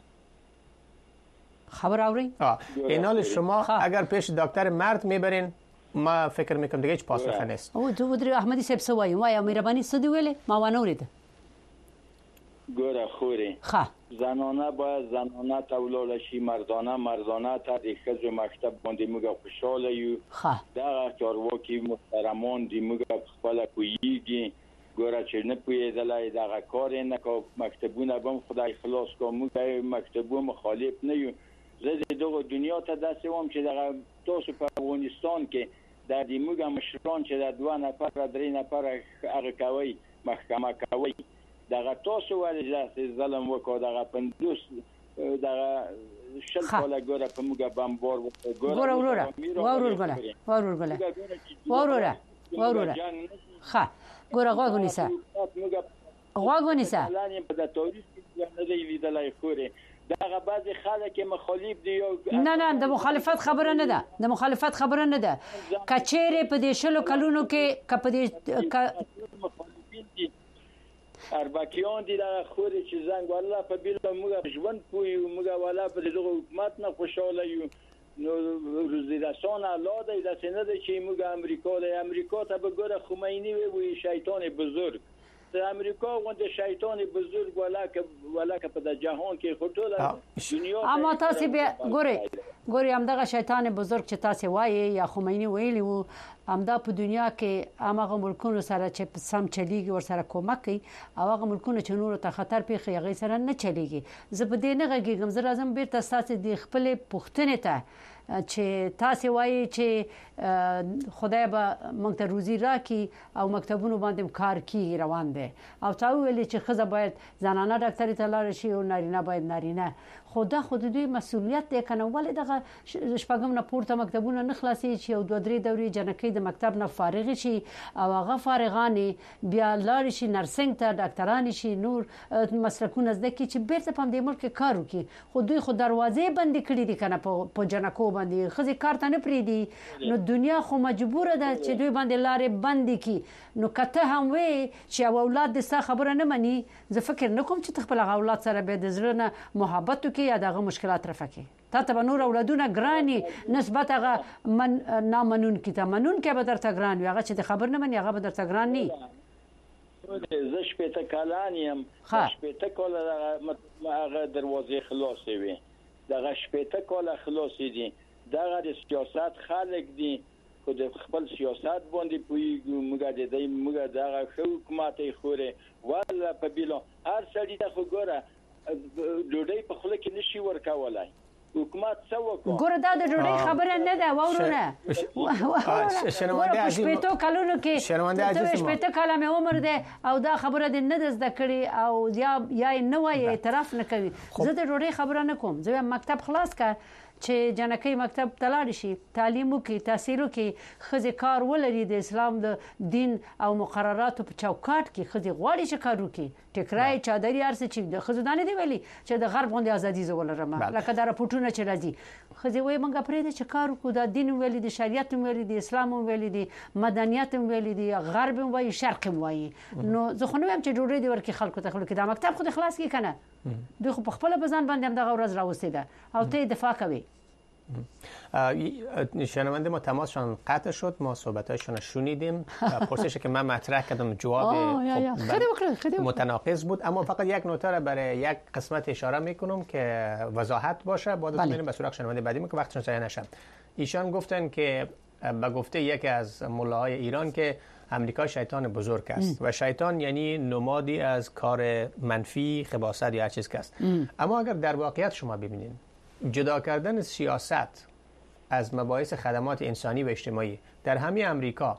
خبر آوری اینال شما اگر پیش دکتر مرد میبرین ما فکر میکنم دیگه هیچ پاسخ نیست او تو ودری احمدی صاحب سوای وای مهربانی سدی ویله ما و نورید ګوره خوري ښه زنانه باید زنانه ته ولاړ شي مردانه مردانه ته د ښځو مکتب باندې موږ خوشاله یو دغه چارواکي محترمان دي موږ خپله پوهیږي ګوره چې نه پوهېدلی دغه کار یې نه کو مکتبونه به هم خدای خلاص کو موږ مکتبو مخالف نه یو زه د دغه دنیا ته داسې وایم چې دغه تاسو په افغانستان کې د دې موږ مشران چې د دوه نفره درې نفره هغه کوي محکمه کوي دغه تاسو ولې داسې ظلم وکړو دغه پنځوس دغه شل کاله ګوره په موږ بمبار وکړو ګوره وروره وروره ګوره وروره ګوره وروره وروره ښه ګوره غوږ ونیسه غوږ ونیسه په تاریخ کې نه دی لیدلی خورې دغه بعضې خلک مخالف دي نه نه د مخالفت خبره نه ده د مخالفت خبره نه ده که چیرې په دې شلو کلونو کې که په دې اربکیان دي دغه خورې چې زنګ والله په بیله موږ ژوند پوه یو موږ والله په دغه حکومت نه خوشحاله یو نو روزیرسان الله دی داسې نه دی چې موږ امریکا دی امریکا ته به ګوره خمیني ووایي شیطان بزرگ د امریکا غونډه شیطان بزرگ ولکه ولکه په جهان کې خو ټوله دنیا اما تاسو به ګورئ ګوري همدغه شیطان بزرگ چې تاسو وایي یا خمینی ویلی وو همدا په دنیا کې هغه ملکونو سره چې سم چلیږي ور سره کومک کوي او هغه ملکونو چې نور ته خطر پیښي هغه سره نه چلیږي. زه په دې نه غږیږم، زه راځم بیرته تاسو د خپل پوښتنې ته چې تاسو وایي چې خدای به موږ ته روزي راکړي او مکتبونو باندې کار کوي روان دي او تاسو ویلي چې خزه باید زنانه ډاکټري ته لاړ شي او نارینه باید نارینه. خدا خود دوی مسؤلیت دی کنه ولې دغه شپږم نه پورته مکتبونه نه خلاصي چې او دوه درې دورې جنکې د مکتب نه فارغ شي او هغه فارغانی بیا لاړ شي نرسنګ ته ډاکټران شي نور مسلکونه زده کی چې بیرته په دې ملک کار وکړي. خو دوی خو دروازې بند کړې دي کنه په جنکو باندې خزي کار ته نه پریدي. نو دنیا خو مجبور ده چې دوی باندې لارې بند کړي. نو کته هم وي چې اولاد د څه خبره نه مني. زه فکر نکوم چې خپل اولاد سره به د زړه نه محبت وکړي یا دغه مشکلات رفع کړي. تا ته نور اولادونه ګراني نسبت هغه من نامنون کی ته منون کې به درته ګران وي هغه چې د خبر نه مني هغه به درته ګران نه. زه شپېته کالان یم، شپېته کاله هغه دروازې خلاصې وي، دغه شپېته کاله خلاصې دي. دغه د سیاست خلک دي خو د خپل سیاست باندې پوهېږو. موږ د دې موږ دغه ښه حکومت یې خورې ولا په بیلو هر سړي ته خو ګوره ډوډۍ په خوله کې نشي ورکولی. حکومت څه وکړو؟ ګوره دا د ډوډۍ خبره نه ده واورونه. ګوره شپېتو کلونو کې شپېته کاله مې عمر دی او دا خبره دې نه ده زده کړې او یا یا نه وایي اعتراف نه کوي. زه د ډوډۍ خبره نه کوم. زه مکتب خلاص کړه چې جنکې مکتب تلاړ شي تعلیم وکړي تحصیل وکړي خزي کار ولري د اسلام د دین او مقرراتو په چوکاټ کې خزي غواړي چې کار وکړي. ټکرای چادري ارسه چې د خزو دانه دی ویلي چې د غرب غونډه ازادي زولرم لکه دا راپورټونه چې راځي خزي وای مونږ پرې د چې کار وکړو د دین ویلي د شریعت ویلي د اسلام ویلي د مدنیت ویلي د غرب وای شرق وای. نو زه خو نو هم چې جوړې دي ورکی خلکو ته خلکو د مکتب خو د خلاص کی کنه دوی خو په خپل بزن باندې هم دغه ورځ راوستیده او ته دفاع کوي. شنونده ما تماسشان قطع شد، ما صحبتاشون رو شنیدیم. پرسشی که من مطرح کردم جواب متناقض بود، اما فقط یک نکته را برای یک قسمت اشاره میکنم که وضاحت باشه. بعد از میریم به سراغ شنونده بعدی که وقتشون ضایع نشه. ایشان گفتن که به گفته یکی از ملاهای ایران که امریکا شیطان بزرگ است و شیطان یعنی نمادی از کار منفی، خباثت یا هر چیز که است. اما اگر در واقعیت شما ببینید جدا کردن سیاست از مباحث خدمات انسانی و اجتماعی در همین امریکا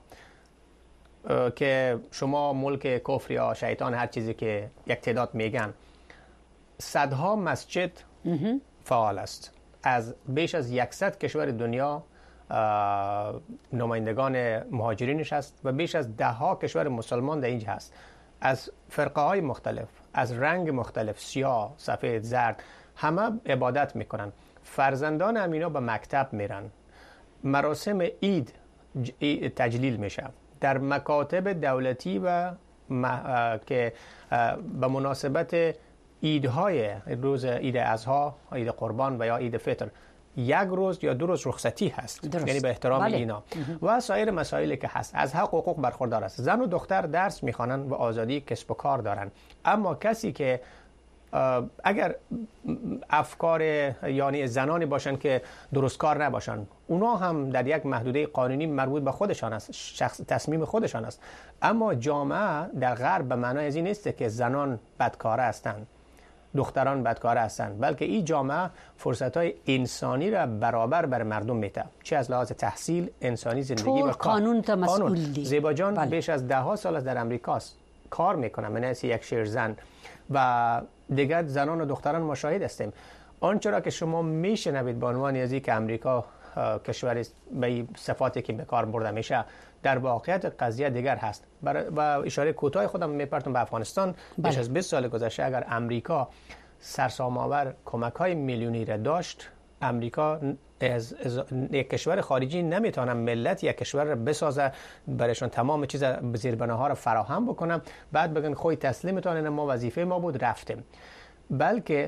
که شما ملک کفر یا شیطان هر چیزی که یک تعداد میگن صدها مسجد فعال است. از بیش از صد کشور دنیا نمایندگان مهاجرینش هست و بیش از ده ها کشور مسلمان در اینجا هست. از فرقه های مختلف، از رنگ مختلف، سیاه، سفید، زرد، همه عبادت میکنن. فرزندان امینا به مکتب میرن. مراسم عید تجلیل میشه. در مکاتب دولتی و م... که به مناسبت عیدهای روز عید اضحی، عید قربان و یا عید فطر یک روز یا دو روز رخصتی هست، درست. یعنی به احترام بله. اینا و سایر مسائلی که هست از حق و حقوق برخوردار است. زن و دختر درس میخوانن و آزادی کسب و کار دارن. اما کسی که اگر افکار یعنی زنانی باشن که درست کار نباشن، اونا هم در یک محدوده قانونی مربوط به خودشان است، شخص تصمیم خودشان است. اما جامعه در غرب به معنای از این نیست که زنان بدکاره هستند، دختران بدکاره هستند، بلکه این جامعه فرصت‌های انسانی را برابر بر مردم میده، چه از لحاظ تحصیل، انسانی، زندگی و کار. قانون تا مسئول دی. زیبا جان بله. بیش از ده ها سال است در امریکاست کار میکنه، من از یک شیرزن و دیگر زنان و دختران مشاهد هستیم. آنچه را که شما میشنوید به عنوان از اینکه امریکا کشوری به صفاتی که به کار برده میشه، در واقعیت قضیه دیگر هست. و اشاره کوتاه خودم میپرتم به افغانستان. بله. بیش از بیست سال گذشته اگر امریکا سرسام‌آور کمک‌های میلیونی را داشت، امریکا از, از یک کشور خارجی نمیتونه ملت یک کشور را بسازه، برایشون تمام چیز زیربناها را فراهم بکنه، بعد بگن خوی تسلیم میتونه ما وظیفه ما بود رفتیم. بلکه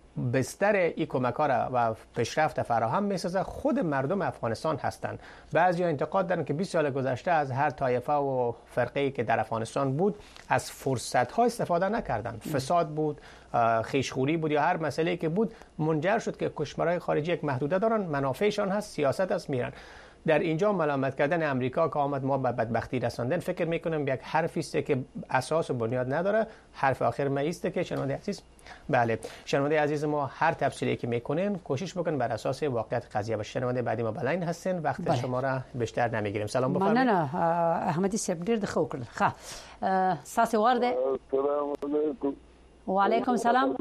بستر این کمک را و پیشرفت فراهم می‌سازه خود مردم افغانستان هستند. بعضی انتقاد دارن که بیست سال گذشته از هر طایفه و فرقه‌ای که در افغانستان بود از فرصت‌ها استفاده نکردند. فساد بود، خیشخوری بود یا هر مسئله‌ای که بود منجر شد که کشورهای خارجی یک محدوده دارن، منافعشان هست، سیاست است، میرن. در اینجا ملامت کردن امریکا که آمد ما به بدبختی رساندن، فکر میکنم یک حرفی است که اساس و بنیاد نداره. حرف آخر ما است که شنونده عزیز، بله شنونده عزیز ما، هر تفصیلی که میکنین کوشش بکن بر اساس واقعیت قضیه باشه. شنونده بعدی ما بلاین هستین، وقت بله. شما را بیشتر نمیگیریم. سلام بفرمایید. نه نه احمدی صاحب ډیر د خو کړل. ښه ساسي ورده. السلام علیکم. وعلیکم السلام.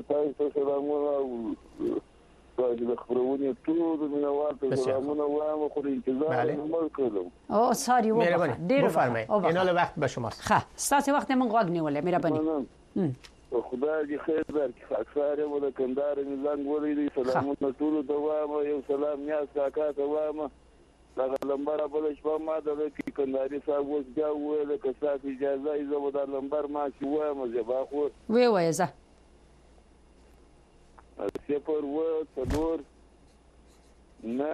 د خبرونه ټول مینوال ته سلامونه وایم خو انتظار مو کړم. او ساری مهرباني ډیر بفرمایئ. اینال وقت به شماست. ښه ستاسو وخت من غوږ نیولې مهرباني. خدای دې خیر درکړي. اکثر مو د کندهار زنګ ولې سلامونه ټول ته وایم. یو سلام نیاز کاکا ته وایم. دا لمبر بل شپه ما د کندهاري صاحب اوس بیا ویل که تاسو اجازه یې زه به دا لمبر ما چې وایم زه خو وی وای زه صفر و څلور نه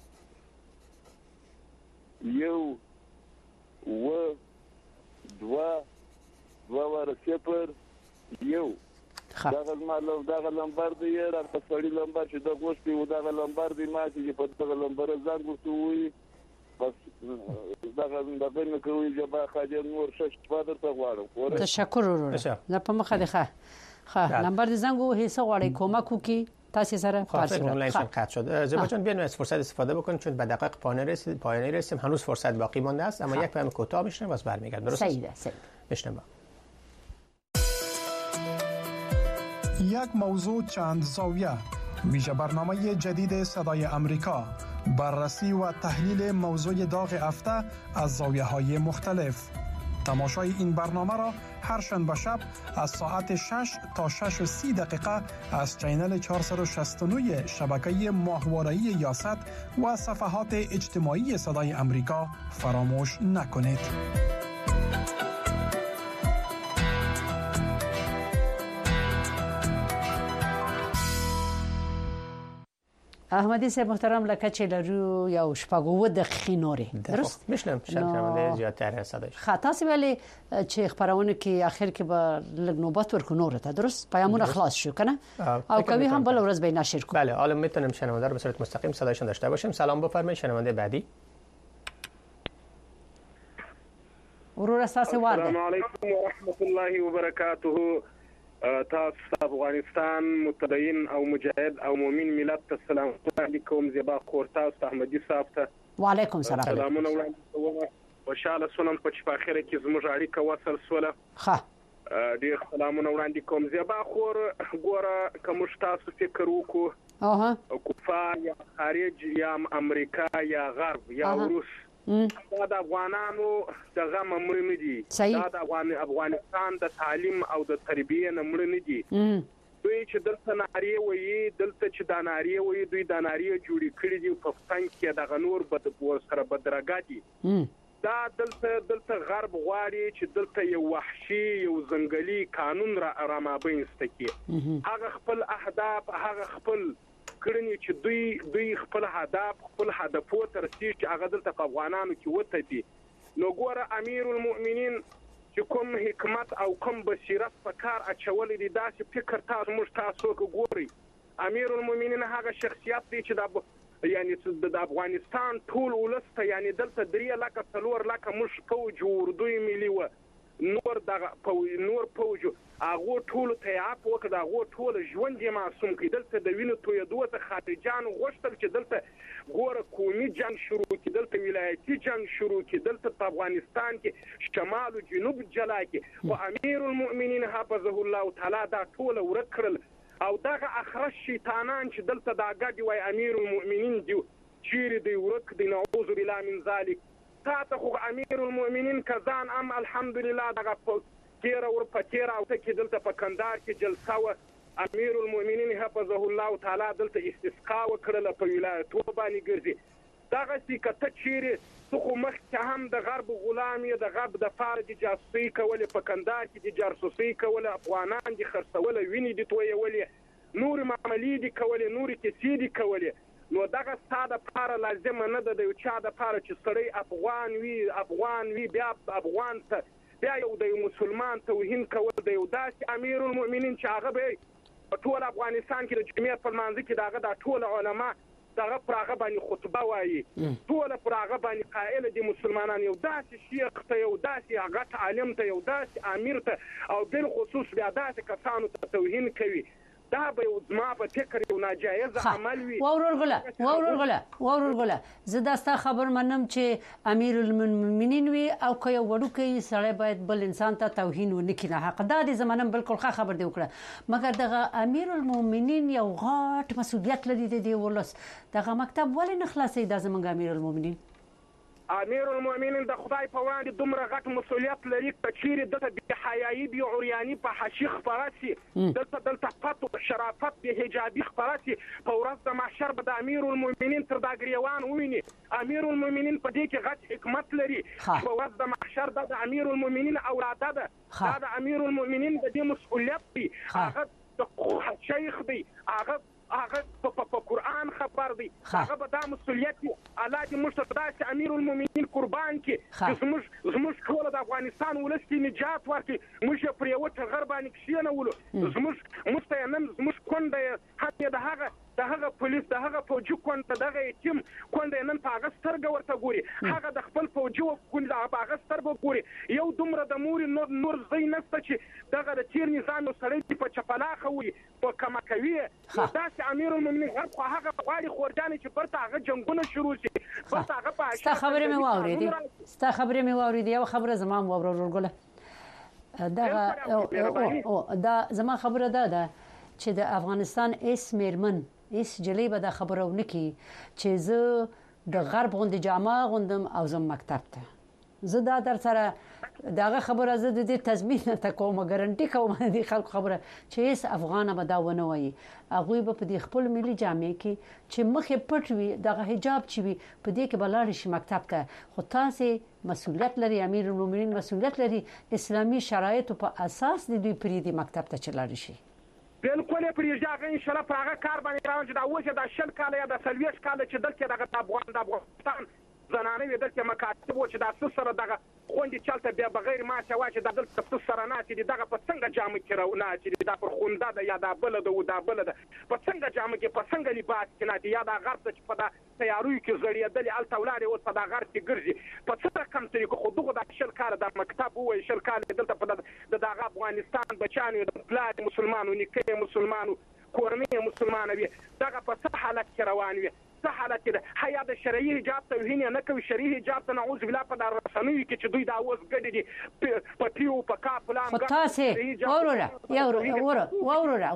یو و دوه دوه ور صفر یو دغه معلوم دغه لمبر دی را په لمبر چې د غوښتي و دغه لمبر دی ما چې په دغه لمبر زنګ وسوي بس دغه دغه نه کوي جبا خاجه نور شش پادر ته غواړم. تشکر ورور. نه په مخه ده ښه ښه نمبر د زنګ و هیڅ غواړي کومک وکي تاسو سره فارسی آنلاین قطع شد. زیبا جان بیاین از فرصت استفاده بکنیم چون به دقایق پایانی رسید پایانی رسیدیم هنوز فرصت باقی مانده است اما یک پیام کوتاه میشنم باز برمیگردم. درست است؟ سعید سعید میشنم. یک موضوع چند زاویه ویژه برنامه جدید صدای امریکا، بررسی و تحلیل موضوع داغ هفته از زاویه‌های مختلف. تماشای این برنامه را هر شنبه شب از ساعت شش تا شش و سی دقیقه از چینل چهارصد و شصت و نه شبکه ماهواره‌ای یاست و صفحات اجتماعی صدای امریکا فراموش نکنید. احمدی صاحب محترم لکه چې لرو یو شپږو دقیقې نورې درست میشنم شرکت زیاتره صداش خاطاسی ولی چې خبرونه کې اخر کې به لږ نوبت ورکو نور ته درست پیامونه خلاص شو کنه او کوي هم بل ورځ به نشر کو. بله حالا میتونم شنونده رو به صورت مستقیم صدایشون داشته باشیم. سلام بفرمایید شنونده بعدی. ورور اساس وارد. السلام علیکم و رحمت الله و برکاته. تاسو افغانستان متدین او مجاهد او مؤمن ملت ته سلام علیکم. زیبا خور تاسو احمدی صاحب ته وعلیکم السلام. سلامونه وړاندې کوم. خوشاله سنم په چې په اخر کې زموږ اړیکه وصل سوله. ښه ډیر سلامونه وړاندې کوم. زیبا خور ګوره کوم تاسو فکر وکړو اها کفار یا خارج یا امریکا یا غرب یا روس دا د افغانانو دغه ممر نه دي. دا د افغانستان د تعلیم او د تربیه نه مړ نه دي. دوی چې دلته ناریه وي دلته چې د ناریه وي دوی د ناریه جوړی کړی دي په فتن کې د غنور بد پور سره بدرګاټي. دا دلته دلته غرب غواړي چې دلته یو وحشي یو ځنګلي قانون را رامابینسته کې هغه خپل اهداف هغه خپل کړنی چې دوی دوی خپل هدف خپل هدفو تر رسیږي چې هغه دلته په افغانانو کې وته دي. نو ګوره امیر المؤمنین چې کوم حکمت او کوم بصیرت په کار اچول دي داسې فکر تاسو موږ تاسو ګوري. امیر المؤمنین هغه شخصیت دی چې د یعنی د افغانستان ټول ولسته یعنی دلته درې لکه څلور لکه موږ فوج وردوی ملي و نور دغه نور فوج هغه ټول ته اپ وکړه هغه ټول ژوند یې معصوم کړي. دلته د وینو تویدو ته خارجان غوښتل چې دلته ګوره قومي جنگ شروع کړي دلته ولایتي جنگ شروع کړي دلته په افغانستان کې شمال او جنوب جلا کړي او امیر المؤمنین حفظه الله تعالی دا ټول ورک کړل او دغه اخرش شیطانان چې دلته دا غږی وای امیر المؤمنین دی چیرې دی ورک دی نعوذ بالله من ذلک. تاسو خو امیر المؤمنین کزان ام الحمدلله دغه تیر اور پتیر او ته کې دلته په کندهار کې جلسه و امیر المؤمنین حفظه الله تعالی دلته استسقا وکړه په ولایت و باندې ګرځي. دغه څه کته چیرې څو مخ ته هم د غرب غلامي د غرب د فارج جاسوسي کول په کندهار کې د جاسوسي کول افغانان دي خرڅول ویني دي توي ولې نور معاملې دي کولې نور کیسې دي کولې نو دغه ساده لپاره لازم نه ده د یو چا لپاره چې سړی افغان وي افغان وي بیا افغان ته بیا یو د مسلمان توهین کول د یو داسې امیر المؤمنین چې هغه به ټول افغانستان کې د جمعیت په منځ کې دغه د ټول علما دغه پراغه باندې خطبه وایي ټول پراغه باندې قائل دي مسلمانان یو داسې شیخ ته یو داسې هغه عالم ته یو داسې امیر ته او بل خصوص بیا داسې کسانو ته توهین کوي دا به یو زما په فکر یو ناجایز عمل وي وورور غله وورور غله وورور غله زه دا ستا خبر منم چې امیر المؤمنین وي او که یو وړوکی سړی باید بل انسان ته توهین ونه کړي نه حق دا دې زمانم بالکل ښه خبر دی وکړه مګر دغه امیر المؤمنین یو غاټ مسؤلیت لري د دې ولس دغه مکتب ولې نه خلاصي دا زمونږ امیر المؤمنین امیر المؤمنین د خدای په وړاندې دومره غټ مسؤلیت لري چې چیرې دته بې حیايي بې عریاني په حشي خپره سي دلته دلته پت شرافت بې حجابي خپره سي په ورځ د محشر به د امیر المؤمنین تر دا ګریوان وویني امیر المؤمنین په دې کې غټ حکمت لري په ورځ د محشر د امیر المؤمنین اولاده ده دا د امیر المؤمنین د دې مسؤلیت دی هغه د شیخ دی هغه هغه په قرآن خبر دی هغه به دا مسؤلیت دی الله دې موږ ته داسې امیر المؤمنین قربان کړي چې زموږ زموږ ټول د افغانستان ولس کې نجات ورکړي موږ یې پر یوه ټغر باندې کښېنولو زموږ موږ ته یې نن زموږ کونډه هم یې د هغه د هغه پولیس د هغه فوجي کونډه دغه یتیم کونډه یې نن په هغه سترګه ورته ګوري هغه د خپل فوجي کونډه په هغه سترګه ګوري یو دومره د مورې نور نور ځای نشته چې دغه د تیر نظام یو سړی په چپلاخه وي په کمه کوي داسې امیر المؤمنین هر خو هغه غواړي خورجانې چې برته هغه جنګونه شروع شي برته هغه په ستا خبرې مې واورېدې ستا خبرې مې واورېدې یو خبره زما هم واوره ورورګله دغه دا زما خبره ده ده چې د افغانستان اس میرمن اس جلی به دا خبره ونه کی چې زه د غرب غوندې جامه غوندم او زم مکتب ته زه دا در سره داغه خبره زه د دې تضمین ته کوم ګارانټي کوم د خلکو خبره چې اس افغانه به دا ونه وایي هغه به په دې خپل ملي جامې کې چې مخې پټ وي دغه حجاب چې وي په دې کې بلاړ شي مکتب ته خو تاسو مسؤلیت لري امیر المؤمنین مسؤلیت لري اسلامي شرایطو په اساس د دوی پریدي مکتب ته چلاړ شي بالکل پرېږدي هغه انشاءالله پر هغه کار باندې روان چې دا اوس دا شل کاله یا د څلوېښت کاله چې دلته دغه د افغان د افغانستان زنانه وي دلته مکاتب و چې دا څه سره دغه خوندې چلته بیا بغیر ماته وا چې دا دلته څه سره ناستې دي دغه په څنګه جامه کې رو ناستې دي دا پر خونده ده یا دا بله ده و دا بله ده په څنګه جامه کې په څنګه لباس کې ناستې یا دا غرب ده چې په دا تیاریو کې زړېدلې هلته ولاړې اوس په دا غرب کې ګرځي په څه رقم طریقه خو دغه دا شل کاله دا مکتب ووایي شل کاله دلته په د دغه افغانستان بچیانو د پلار مسلمانو نیکه مسلمانو کورنۍ مسلمانه وي دغه په څه حالت کې روان وي څه حالت کې ده حیا د شرعي حجاب توهین نه کوي شرعي حجاب ته نعوذ بالله په دا رسنیو کې چې دوی دا اوس ګډې دي په پیو په کاپ لام تاسې وروره یو وروره وروره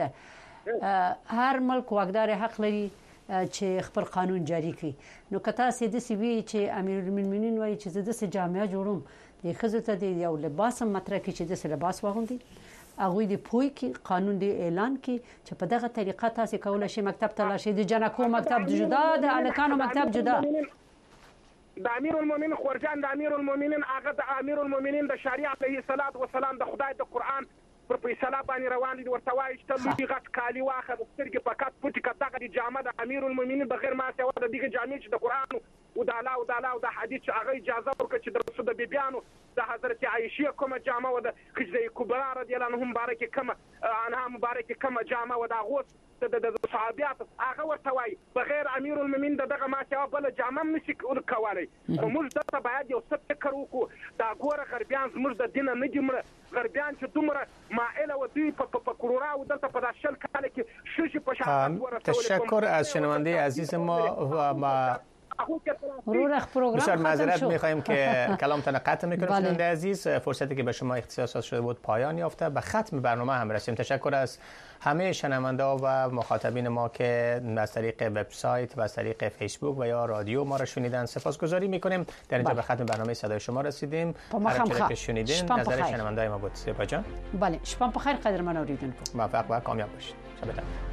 غوږ هر ملک واکدار حق لري چې خپل قانون جاری کړي نو که تاسې داسې وي چې امیر المؤمنین وایي چې زه داسې جامعه جوړوم د ښځو ته د یو لباس هم مطرح کړي چې داسې لباس واغوندي هغوی د پوی کې قانون دی اعلان کې چې په دغه طریقه تاسو کولای شئ مکتب ته لاړ شئ د جنکو مکتب جدا د الکانو مکتب جدا د امیر المؤمنین خورجان د امیر المؤمنین هغه د امیر المؤمنین د شریعت علیه الصلاۃ والسلام د خدای د قران پر فیصله باندې روان دي ورته وایي چې لوی غټ کالی واخه د سترګې په کټ پټ کټه دغه جامه د امیر المؤمنین بغیر ما سوا د دغه جامې چې د قران او د الله او د الله او د حدیث هغه اجازه ورکړي چې د رسول د بیبيانو د حضرت عائشه کومه جامه و د خدیجه کبرا رضی الله عنها مبارکه کومه عنها مبارکه کومه جامه و د غوث د صحابيات هغه ورته وایي بغیر امیر المؤمنین دغه ما سوا بل جامه نشي کولای خو موږ دته باید یو څه فکر وکړو دا ګوره غربیان زموږ د دین نه دي مړه غربیان چې دومره مائله و دوی په کرونا و دلته په داشل کال کې شوشي په شاعت تشکر از شنونده عزیز ما و ما بسیار معذرت می‌خوایم که کلامتان قطع می‌کنیم شنونده عزیز فرصتی که به شما اختصاص شده بود پایان یافته به ختم برنامه هم رسیم تشکر از همه شنونده و مخاطبین ما که از طریق وبسایت و از طریق فیسبوک و یا رادیو ما را شنیدن سپاسگزاری می‌کنیم در اینجا به ختم برنامه صدای شما رسیدیم هر که شنیدین نظر شنونده ما بود سپاس جان بله شب بخیر قدرمن اوریدونکو موفق و کامیاب باشید شب